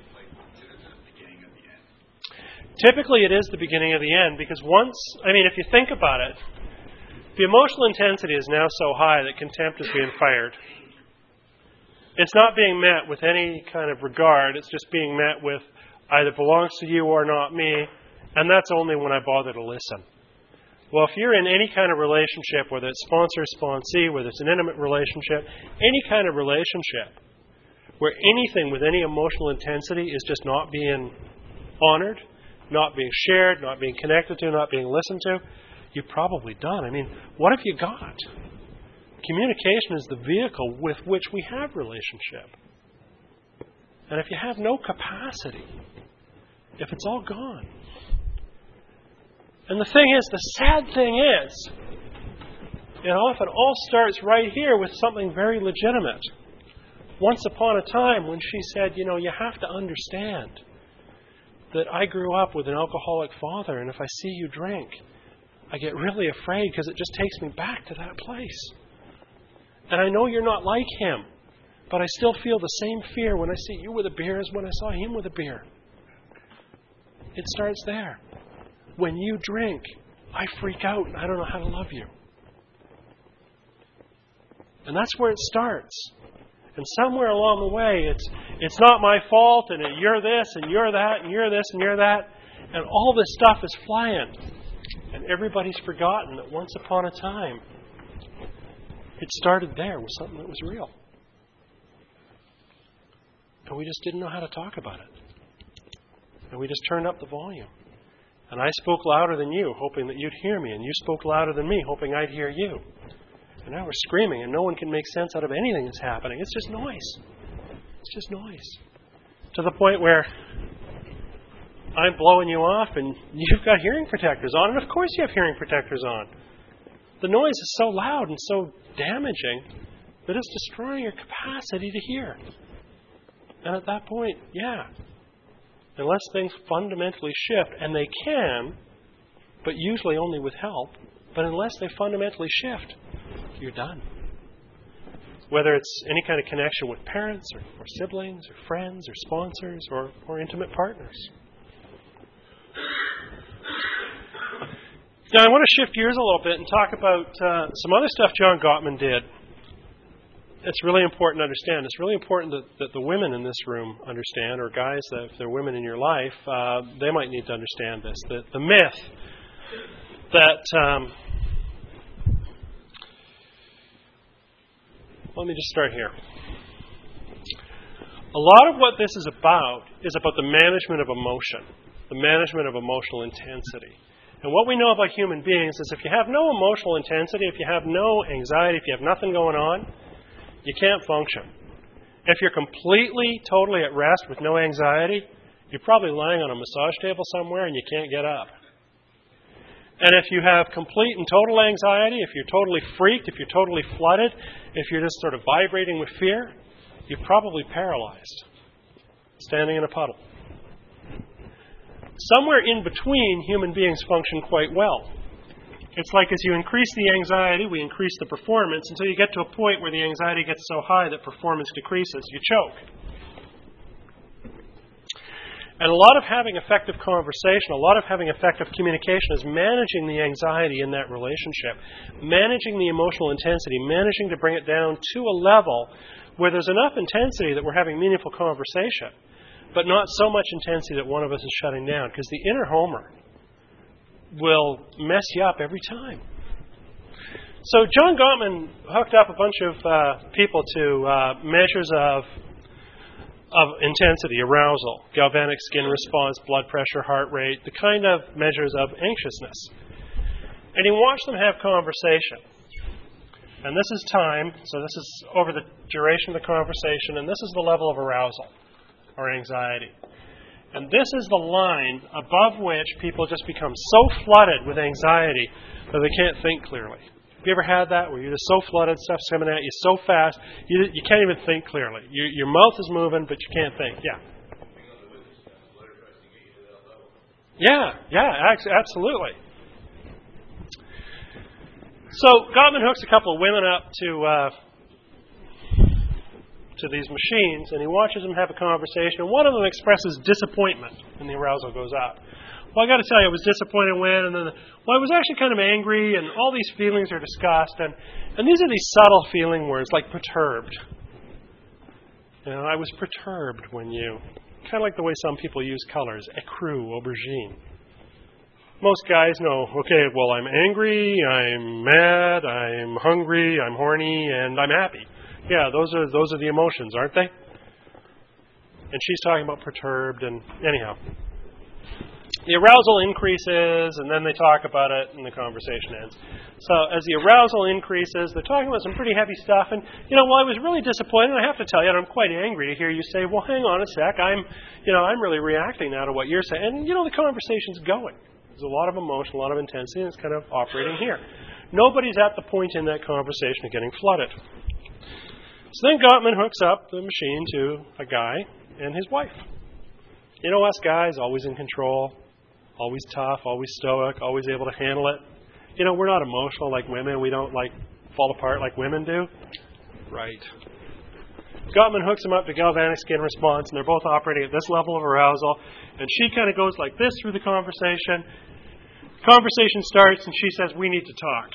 Typically, it is the beginning of the end because once, I mean, if you think about it, the emotional intensity is now so high that contempt is being fired. It's not being met with any kind of regard. It's just being met with either belongs to you or not me, and that's only when I bother to listen. Well, if you're in any kind of relationship, whether it's sponsor-sponsee, whether it's an intimate relationship, any kind of relationship where anything with any emotional intensity is just not being honored, not being shared, not being connected to, not being listened to, you're probably done. I mean, what have you got? Communication is the vehicle with which we have relationship. And if you have no capacity, if it's all gone. And the thing is, the sad thing is, it often all starts right here with something very legitimate. Once upon a time when she said, you know, you have to understand that I grew up with an alcoholic father, and if I see you drink, I get really afraid because it just takes me back to that place. And I know you're not like him, but I still feel the same fear when I see you with a beer as when I saw him with a beer. It starts there. When you drink, I freak out and I don't know how to love you. And that's where it starts. And somewhere along the way, it's it's not my fault, and you're this, and you're that, and you're this, and you're that. And all this stuff is flying. And everybody's forgotten that once upon a time, it started there with something that was real. And we just didn't know how to talk about it. And we just turned up the volume. And I spoke louder than you, hoping that you'd hear me. And you spoke louder than me, hoping I'd hear you. And now we're screaming, and no one can make sense out of anything that's happening. It's just noise. It's just noise. To the point where I'm blowing you off, and you've got hearing protectors on. And of course you have hearing protectors on. The noise is so loud and so damaging that it's destroying your capacity to hear. And at that point, yeah, unless things fundamentally shift, and they can, but usually only with help, but unless they fundamentally shift, you're done. Whether it's any kind of connection with parents or, or siblings or friends or sponsors or, or intimate partners. Now I want to shift gears a little bit and talk about uh, some other stuff John Gottman did. it's really important to understand. It's really important that, that the women in this room understand, or guys, that if they're women in your life, uh, they might need to understand this. The, the myth that, um, let me just start here. A lot of what this is about is about the management of emotion, the management of emotional intensity. And what we know about human beings is if you have no emotional intensity, if you have no anxiety, if you have nothing going on, you can't function. If you're completely, totally at rest with no anxiety, you're probably lying on a massage table somewhere and you can't get up. And if you have complete and total anxiety, if you're totally freaked, if you're totally flooded, if you're just sort of vibrating with fear, you're probably paralyzed, standing in a puddle. Somewhere in between, human beings function quite well. It's like as you increase the anxiety, we increase the performance until you get to a point where the anxiety gets so high that performance decreases. You choke. And a lot of having effective conversation, a lot of having effective communication is managing the anxiety in that relationship, managing the emotional intensity, managing to bring it down to a level where there's enough intensity that we're having meaningful conversation, but not so much intensity that one of us is shutting down, because the inner Homer will mess you up every time. So John Gottman hooked up a bunch of uh, people to uh, measures of of intensity, arousal, galvanic skin response, blood pressure, heart rate, the kind of measures of anxiousness. And he watched them have conversation. And this is time, so this is over the duration of the conversation, and this is the level of arousal or anxiety. And this is the line above which people just become so flooded with anxiety that they can't think clearly. Have you ever had that, where you're just so flooded, stuff's coming at you so fast, you you can't even think clearly? You, your mouth is moving, but you can't think. Yeah. Yeah, yeah, absolutely. So Gottman hooks a couple of women up to uh, to these machines, and he watches them have a conversation, and one of them expresses disappointment, and the arousal goes up. Well, I got to tell you, I was disappointed when, and then, well, I was actually kind of angry, and all these feelings are discussed, and, and these are these subtle feeling words, like perturbed. You know, I was perturbed when you, kind of like the way some people use colors, écru, aubergine. Most guys know, okay, well, I'm angry, I'm mad, I'm hungry, I'm horny, and I'm happy. Yeah, those are those are the emotions, aren't they? And she's talking about perturbed, and anyhow. The arousal increases, and then they talk about it, and the conversation ends. So as the arousal increases, they're talking about some pretty heavy stuff. And, you know, well, I was really disappointed. I have to tell you, and I'm quite angry to hear you say, well, hang on a sec. I'm, you know, I'm really reacting now to what you're saying. And, you know, the conversation's going. There's a lot of emotion, a lot of intensity, and it's kind of operating here. Nobody's at the point in that conversation of getting flooded. So then Gottman hooks up the machine to a guy and his wife. You know, us guys, always in control, always tough, always stoic, always able to handle it. You know, we're not emotional like women. We don't, like, fall apart like women do. Right. Gottman hooks them up to galvanic skin response, and they're both operating at this level of arousal. And she kind of goes like this through the conversation. Conversation starts, and she says, we need to talk.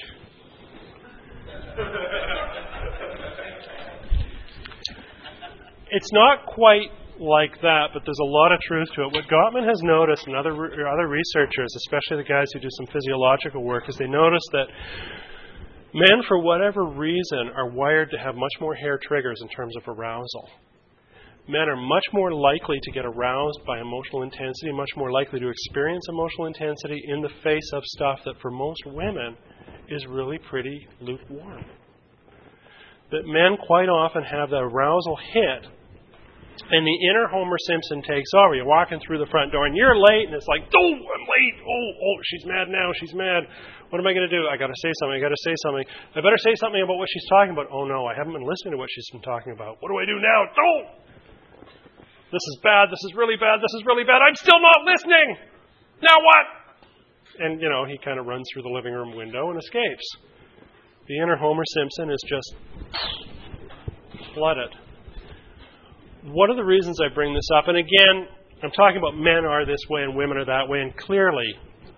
It's not quite like that, but there's a lot of truth to it. What Gottman has noticed, and other other researchers, especially the guys who do some physiological work, is they notice that men, for whatever reason, are wired to have much more hair triggers in terms of arousal. Men are much more likely to get aroused by emotional intensity, much more likely to experience emotional intensity in the face of stuff that for most women is really pretty lukewarm. That men quite often have the arousal hit, and the inner Homer Simpson takes over. You're walking through the front door, and you're late, and it's like, oh, I'm late. Oh, oh, she's mad now. She's mad. What am I going to do? I got to say something. I got to say something. I better say something about what she's talking about. Oh, no, I haven't been listening to what she's been talking about. What do I do now? Oh! This is bad. This is really bad. This is really bad. I'm still not listening. Now what? And, you know, he kind of runs through the living room window and escapes. The inner Homer Simpson is just flooded. What are the reasons I bring this up? And again, I'm talking about men are this way and women are that way. And clearly,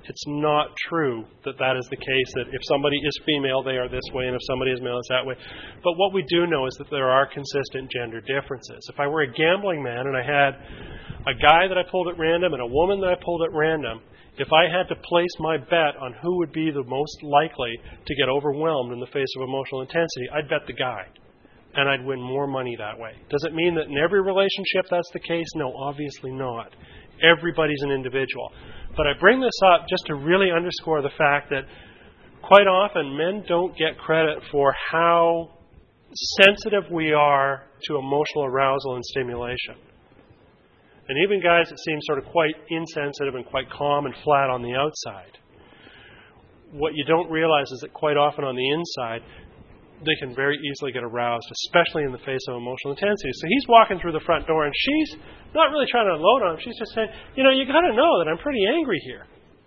It's not true that that is the case, that if somebody is female, they are this way, and if somebody is male, it's that way. But what we do know is that there are consistent gender differences. If I were a gambling man and I had a guy that I pulled at random and a woman that I pulled at random, if I had to place my bet on who would be the most likely to get overwhelmed in the face of emotional intensity, I'd bet the guy. And I'd win more money that way. Does it mean that in every relationship that's the case? No, obviously not. Everybody's an individual. But I bring this up just to really underscore the fact that quite often men don't get credit for how sensitive we are to emotional arousal and stimulation. And even guys that seem sort of quite insensitive and quite calm and flat on the outside, what you don't realize is that quite often on the inside, they can very easily get aroused, especially in the face of emotional intensity. So he's walking through the front door, and she's not really trying to unload on him. She's just saying, you know, you got to know that I'm pretty angry here.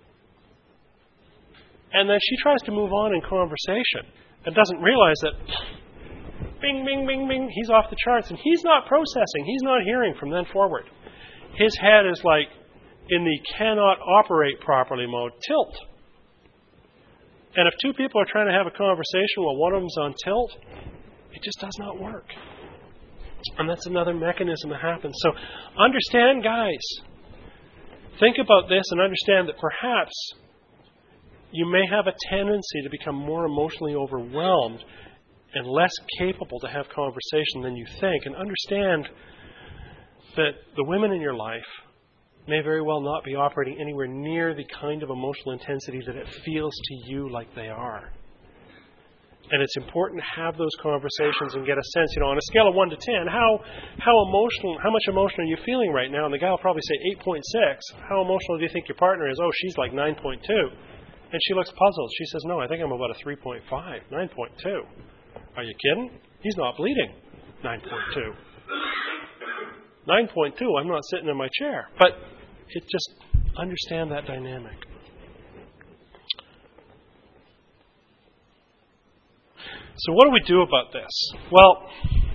And then she tries to move on in conversation and doesn't realize that bing, bing, bing, bing, he's off the charts. And he's not processing. He's not hearing from then forward. His head is like in the cannot operate properly mode, tilt. And if two people are trying to have a conversation while one of them's on tilt, it just does not work. And that's another mechanism that happens. So understand, guys. Think about this and understand that perhaps you may have a tendency to become more emotionally overwhelmed and less capable to have conversation than you think. And understand that the women in your life may very well not be operating anywhere near the kind of emotional intensity that it feels to you like they are. And it's important to have those conversations and get a sense, you know, on a scale of one to ten, how how emotional, how much emotion are you feeling right now? And the guy will probably say eight point six. How emotional do you think your partner is? Oh, she's like nine point two. And she looks puzzled. She says, no, I think I'm about a three point five, nine point two. Are you kidding? He's not bleeding. nine point two. nine point two, I'm not sitting in my chair. But it just understand that dynamic. So what do we do about this? Well,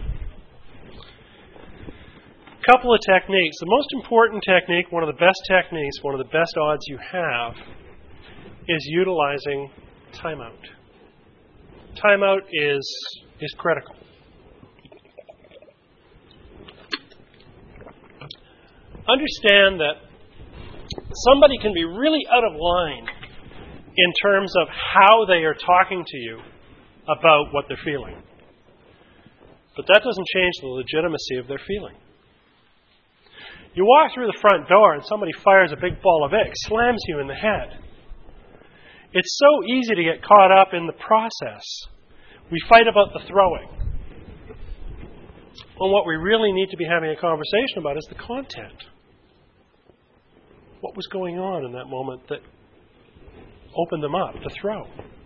a couple of techniques. The most important technique, one of the best techniques, one of the best odds you have, is utilizing timeout. Timeout is is critical. Understand that somebody can be really out of line in terms of how they are talking to you about what they're feeling. But that doesn't change the legitimacy of their feeling. You walk through the front door and somebody fires a big ball of Vicks, slams you in the head. It's so easy to get caught up in the process. We fight about the throwing. Well, what we really need to be having a conversation about is the content. What was going on in that moment that opened them up to throw?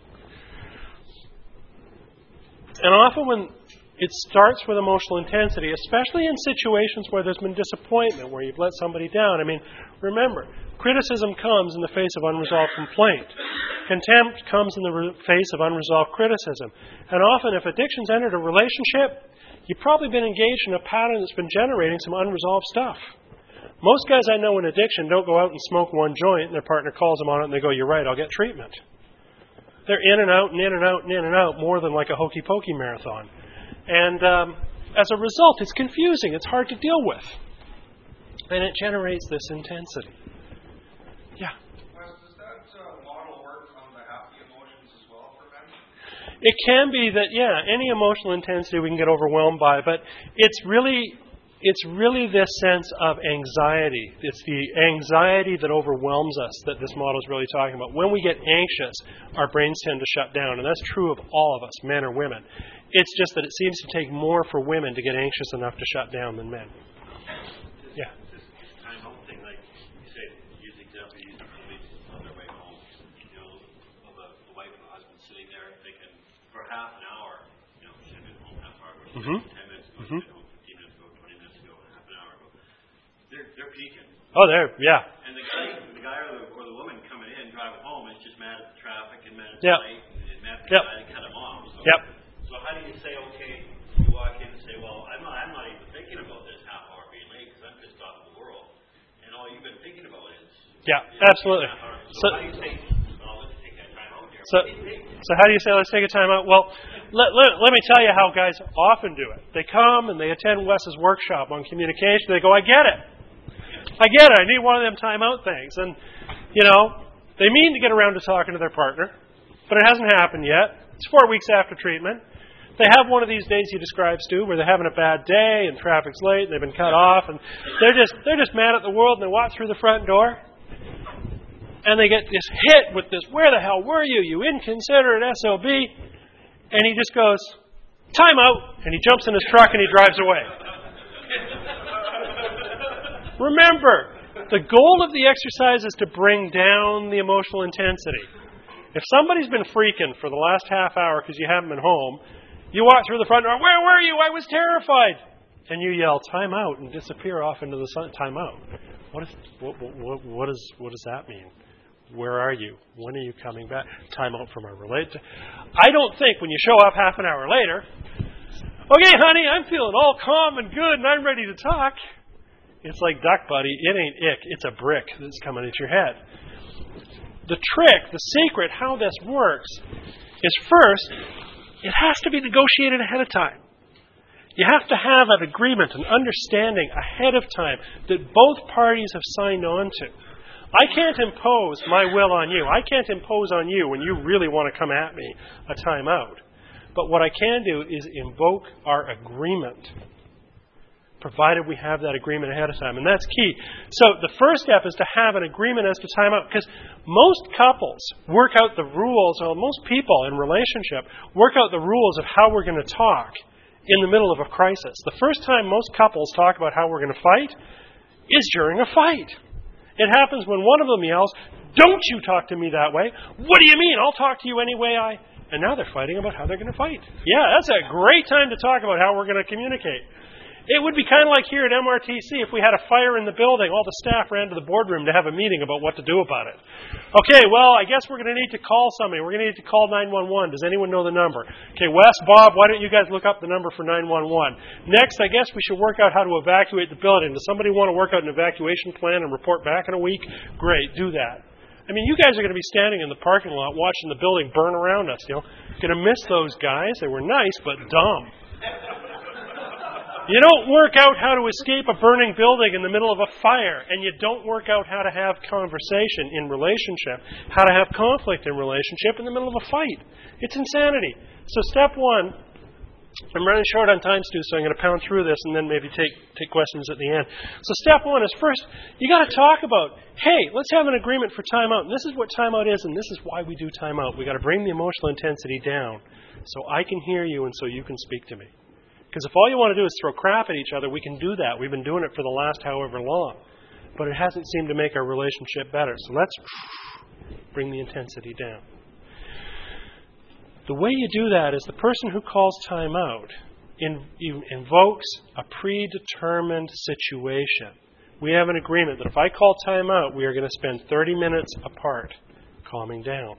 And often when it starts with emotional intensity, especially in situations where there's been disappointment, where you've let somebody down. I mean, remember, criticism comes in the face of unresolved complaint. Contempt comes in the re- face of unresolved criticism. And often if addiction's entered a relationship, you've probably been engaged in a pattern that's been generating some unresolved stuff. Most guys I know in addiction don't go out and smoke one joint and their partner calls them on it and they go, you're right, I'll get treatment. They're in and out and in and out and in and out more than like a hokey pokey marathon. And um, as a result, it's confusing. It's hard to deal with. And it generates this intensity. Yeah? Wes, does that uh, model work on the happy emotions as well for men? It can be that, yeah, any emotional intensity we can get overwhelmed by, but it's really... It's really this sense of anxiety. It's the anxiety that overwhelms us that this model is really talking about. When we get anxious, our brains tend to shut down. And that's true of all of us, men or women. It's just that it seems to take more for women to get anxious enough to shut down than men. Yeah. This time home thing, like you say, use the example you used on their way home. You know, of the, the wife and the husband sitting there thinking for half an hour, you know, should have been home half an hour, or Mm-hmm. ten minutes ago, Mm-hmm. should have been home fifteen minutes ago, twenty minutes ago, half an hour ago. They're, they're peaking. Oh, there, yeah. And the guy, the guy or the, or the woman coming in, driving home, is just mad at the traffic and mad at Yep. the light and mad at the Yep. guy that cut him off. So, Yep. so how do you say, okay, you walk in and say, well, I'm not, I'm not even thinking about this half hour being late because I'm pissed off at the world. And all you've been thinking about is... Yeah, is absolutely. half hour. So, how do you say, oh, let's take that time out there? so, so how do you say, let's take a time out? Well, let, let, let me tell you how guys often do it. They come and they attend Wes's workshop on communication. They go, I get it. I get it. I need one of them timeout things. And, you know, they mean to get around to talking to their partner, but it hasn't happened yet. It's four weeks after treatment. They have one of these days he describes, Stu, where they're having a bad day and traffic's late and they've been cut off and they're just they're just mad at the world and they walk through the front door and they get this hit with this, where the hell were you, you inconsiderate S O B? And he just goes, time out, and he jumps in his truck and he drives away. Remember, the goal of the exercise is to bring down the emotional intensity. If somebody's been freaking for the last half hour because you haven't been home, you walk through the front door, where were you? I was terrified. And you yell, time out, and disappear off into the sun. Time out. What, is, what, what, what, is, what does that mean? Where are you? When are you coming back? Time out from our relate. I don't think when you show up half an hour later, okay, honey, I'm feeling all calm and good and I'm ready to talk. It's like, duck buddy, it ain't ick. It's a brick that's coming at your head. The trick, the secret, how this works is first, it has to be negotiated ahead of time. You have to have an agreement, an understanding ahead of time that both parties have signed on to. I can't impose my will on you. I can't impose on you when you really want to come at me a timeout. But what I can do is invoke our agreement, provided we have that agreement ahead of time. And that's key. So the first step is to have an agreement as to timeout, because most couples work out the rules, or most people in relationship work out the rules of how we're going to talk in the middle of a crisis. The first time most couples talk about how we're going to fight is during a fight. It happens when one of them yells, don't you talk to me that way. What do you mean? I'll talk to you any way I... And now they're fighting about how they're going to fight. Yeah, that's a great time to talk about how we're going to communicate. It would be kind of like here at M R T C if we had a fire in the building, all the staff ran to the boardroom to have a meeting about what to do about it. Okay, well, I guess we're going to need to call somebody. We're going to need to call nine one one. Does anyone know the number? Okay, Wes, Bob, why don't you guys look up the number for nine one one? Next, I guess we should work out how to evacuate the building. Does somebody want to work out an evacuation plan and report back in a week? Great, do that. I mean, you guys are going to be standing in the parking lot watching the building burn around us. You know, going to miss those guys. They were nice, but dumb. You don't work out how to escape a burning building in the middle of a fire, and you don't work out how to have conversation in relationship, how to have conflict in relationship in the middle of a fight. It's insanity. So step one, I'm running short on time, Stu, so I'm going to pound through this and then maybe take, take questions at the end. So step one is first, you got to talk about, hey, let's have an agreement for timeout. And this is what timeout is, and this is why we do timeout. We got to bring the emotional intensity down so I can hear you and so you can speak to me. Because if all you want to do is throw crap at each other, we can do that. We've been doing it for the last however long. But it hasn't seemed to make our relationship better. So let's bring the intensity down. The way you do that is the person who calls time out in, invokes a predetermined situation. We have an agreement that if I call time out, we are going to spend thirty minutes apart calming down.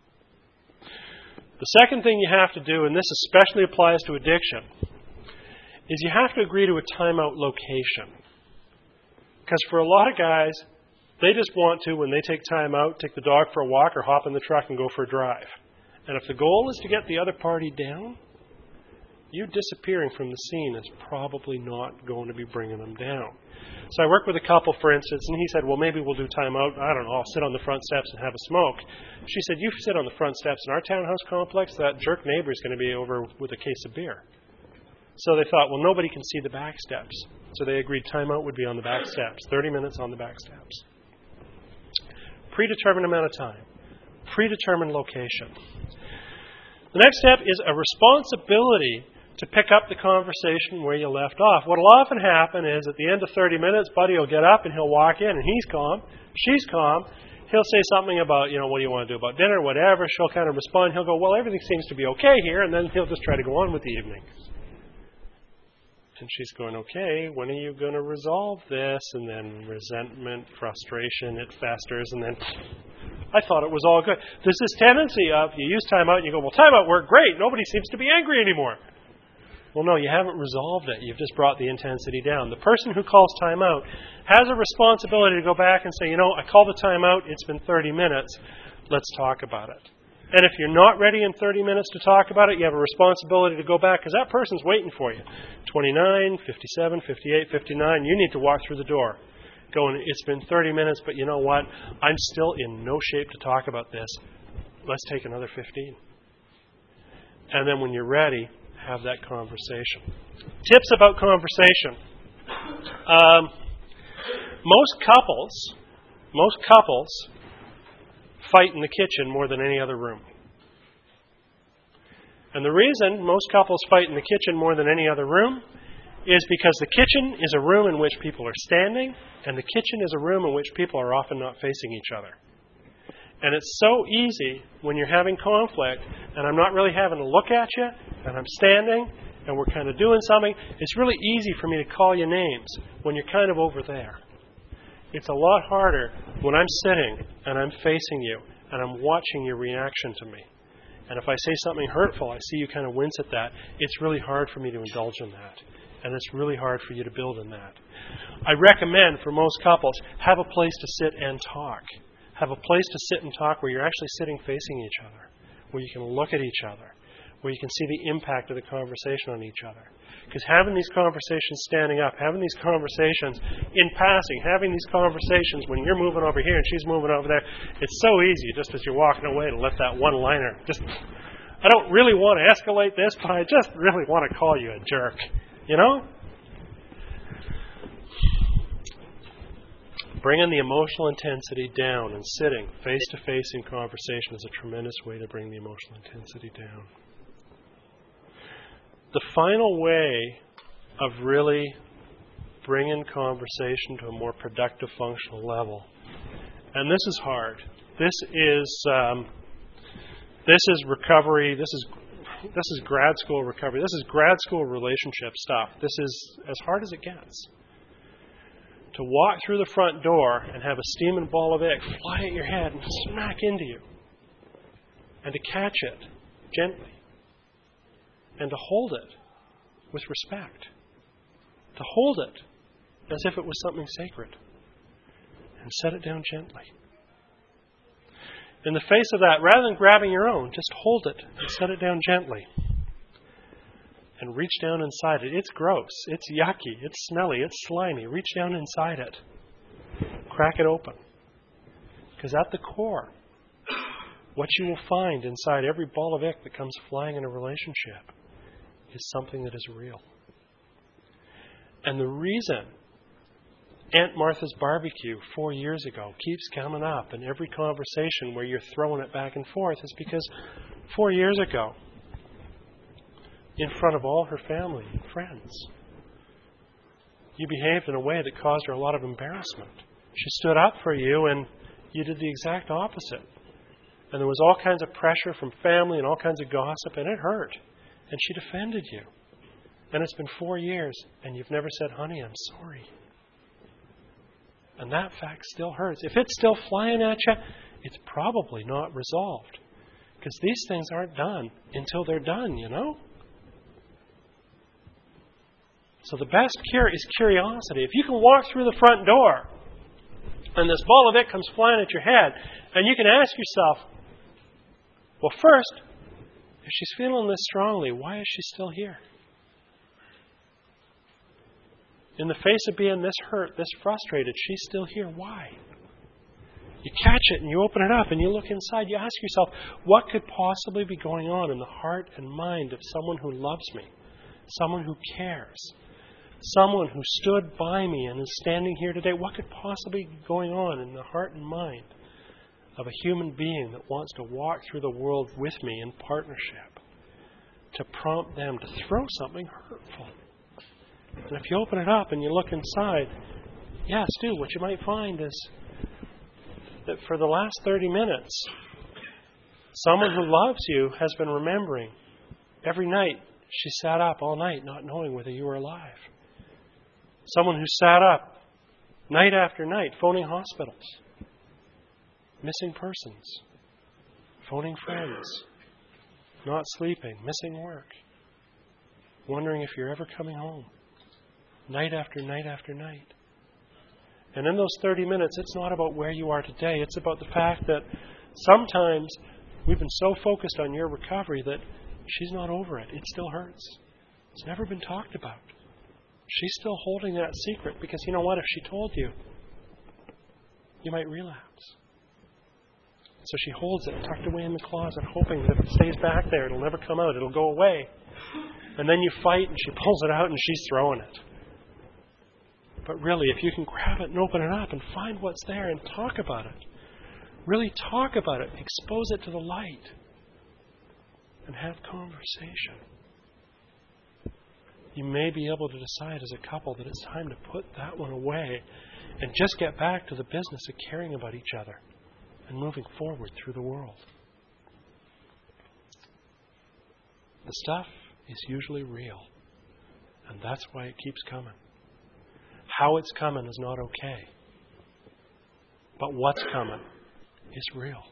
The second thing you have to do, and this especially applies to addiction, is you have to agree to a timeout location. Because for a lot of guys, they just want to, when they take time out, take the dog for a walk or hop in the truck and go for a drive. And if the goal is to get the other party down, you disappearing from the scene is probably not going to be bringing them down. So I worked with a couple, for instance, and he said, well, maybe we'll do time out. I don't know, I'll sit on the front steps and have a smoke. She said, you sit on the front steps in our townhouse complex, that jerk neighbor is going to be over with a case of beer. So they thought, well, nobody can see the back steps. So they agreed timeout would be on the back steps, thirty minutes on the back steps. Predetermined amount of time. Predetermined location. The next step is a responsibility to pick up the conversation where you left off. What will often happen is at the end of thirty minutes, Buddy will get up and he'll walk in and he's calm, she's calm. He'll say something about, you know, what do you want to do about dinner, whatever. She'll kind of respond. He'll go, well, everything seems to be okay here. And then he'll just try to go on with the evening. And she's going, okay, when are you going to resolve this? And then resentment, frustration, it festers. And then, I thought it was all good. There's this tendency of, you use timeout and you go, well, timeout worked great. Nobody seems to be angry anymore. Well, no, you haven't resolved it. You've just brought the intensity down. The person who calls timeout has a responsibility to go back and say, you know, I called the timeout. It's been thirty minutes. Let's talk about it. And if you're not ready in thirty minutes to talk about it, you have a responsibility to go back because that person's waiting for you. twenty-nine, fifty-seven, fifty-eight, fifty-nine, you need to walk through the door. Going, it's been thirty minutes, but you know what? I'm still in no shape to talk about this. Let's take another fifteen. And then when you're ready, have that conversation. Tips about conversation. Um, most couples, most couples fight in the kitchen more than any other room. And the reason most couples fight in the kitchen more than any other room is because the kitchen is a room in which people are standing, and the kitchen is a room in which people are often not facing each other. And it's so easy when you're having conflict, and I'm not really having to look at you, and I'm standing, and we're kind of doing something, it's really easy for me to call you names when you're kind of over there. It's a lot harder when I'm sitting, and I'm facing you, and I'm watching your reaction to me. And if I say something hurtful, I see you kind of wince at that. It's really hard for me to indulge in that. And it's really hard for you to build in that. I recommend for most couples, have a place to sit and talk. Have a place to sit and talk where you're actually sitting facing each other, where you can look at each other, where you can see the impact of the conversation on each other. Because having these conversations standing up, having these conversations in passing, having these conversations when you're moving over here and she's moving over there, it's so easy just as you're walking away to let that one-liner just, I don't really want to escalate this, but I just really want to call you a jerk. You know? Bringing the emotional intensity down and sitting face-to-face in conversation is a tremendous way to bring the emotional intensity down. The final way of really bringing conversation to a more productive, functional level, and this is hard. This is um, this is recovery. This is this is grad school recovery. This is grad school relationship stuff. This is as hard as it gets. To walk through the front door and have a steaming ball of egg fly at your head and smack into you, and to catch it gently, and to hold it with respect, to hold it as if it was something sacred, and set it down gently. In the face of that, rather than grabbing your own, just hold it and set it down gently. And reach down inside it. It's gross. It's yucky. It's smelly. It's slimy. Reach down inside it. Crack it open. Because at the core, what you will find inside every ball of ick that comes flying in a relationship is something that is real. And the reason Aunt Martha's barbecue four years ago keeps coming up in every conversation where you're throwing it back and forth is because four years ago, in front of all her family and friends, you behaved in a way that caused her a lot of embarrassment. She stood up for you and you did the exact opposite. And there was all kinds of pressure from family and all kinds of gossip, and it hurt. And she defended you. And it's been four years and you've never said, honey, I'm sorry. And that fact still hurts. If it's still flying at you, it's probably not resolved. Because these things aren't done until they're done, you know? So the best cure is curiosity. If you can walk through the front door and this ball of it comes flying at your head, and you can ask yourself, well, first, if she's feeling this strongly, why is she still here? In the face of being this hurt, this frustrated, she's still here. Why? You catch it and you open it up and you look inside. You ask yourself, what could possibly be going on in the heart and mind of someone who loves me, someone who cares, someone who stood by me and is standing here today? What could possibly be going on in the heart and mind of a human being that wants to walk through the world with me in partnership to prompt them to throw something hurtful? And if you open it up and you look inside, yes, do, what you might find is that for the last thirty minutes, someone who loves you has been remembering every night she sat up all night not knowing whether you were alive. Someone who sat up night after night phoning hospitals, missing persons, phoning friends, not sleeping, missing work, wondering if you're ever coming home, night after night after night. And in those thirty minutes, it's not about where you are today. It's about the fact that sometimes we've been so focused on your recovery that she's not over it. It still hurts. It's never been talked about. She's still holding that secret because you know what? If she told you, you might relapse. So she holds it tucked away in the closet, hoping that if it stays back there, it'll never come out. It'll go away. And then you fight and she pulls it out and she's throwing it. But really, if you can grab it and open it up and find what's there and talk about it, really talk about it, expose it to the light, and have conversation, you may be able to decide as a couple that it's time to put that one away and just get back to the business of caring about each other and moving forward through the world. The stuff is usually real, and that's why it keeps coming. How it's coming is not okay, but what's coming is real.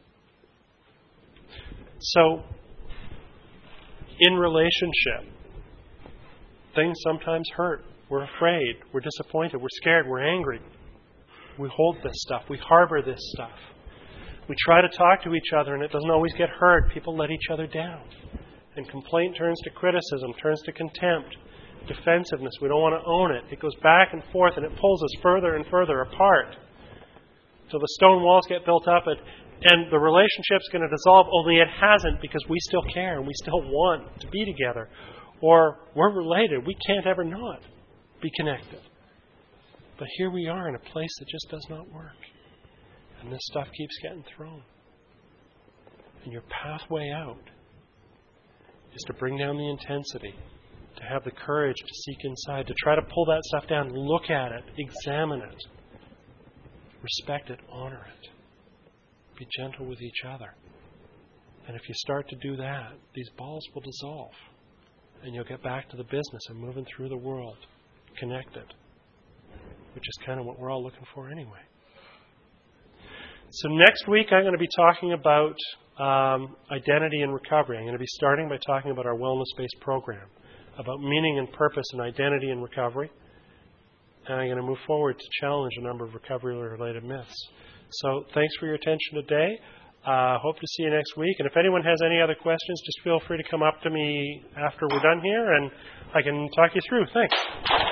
So, in relationship, things sometimes hurt. We're afraid. We're disappointed. We're scared. We're angry. We hold this stuff. We harbor this stuff. We try to talk to each other and it doesn't always get heard. People let each other down. And complaint turns to criticism, turns to contempt, defensiveness. We don't want to own it. It goes back and forth and it pulls us further and further apart. Till the stone walls get built up and, and the relationship's going to dissolve, only it hasn't because we still care and we still want to be together. Or we're related. We can't ever not be connected. But here we are in a place that just does not work. And this stuff keeps getting thrown. And your pathway out is to bring down the intensity, to have the courage to seek inside, to try to pull that stuff down, look at it, examine it, respect it, honor it, be gentle with each other. And if you start to do that, these balls will dissolve. And you'll get back to the business of moving through the world, connected, which is kind of what we're all looking for anyway. So next week I'm going to be talking about um, identity and recovery. I'm going to be starting by talking about our wellness-based program, about meaning and purpose and identity and recovery. And I'm going to move forward to challenge a number of recovery-related myths. So thanks for your attention today. Uh, hope to see you next week. And if anyone has any other questions, just feel free to come up to me after we're done here and I can talk you through. Thanks.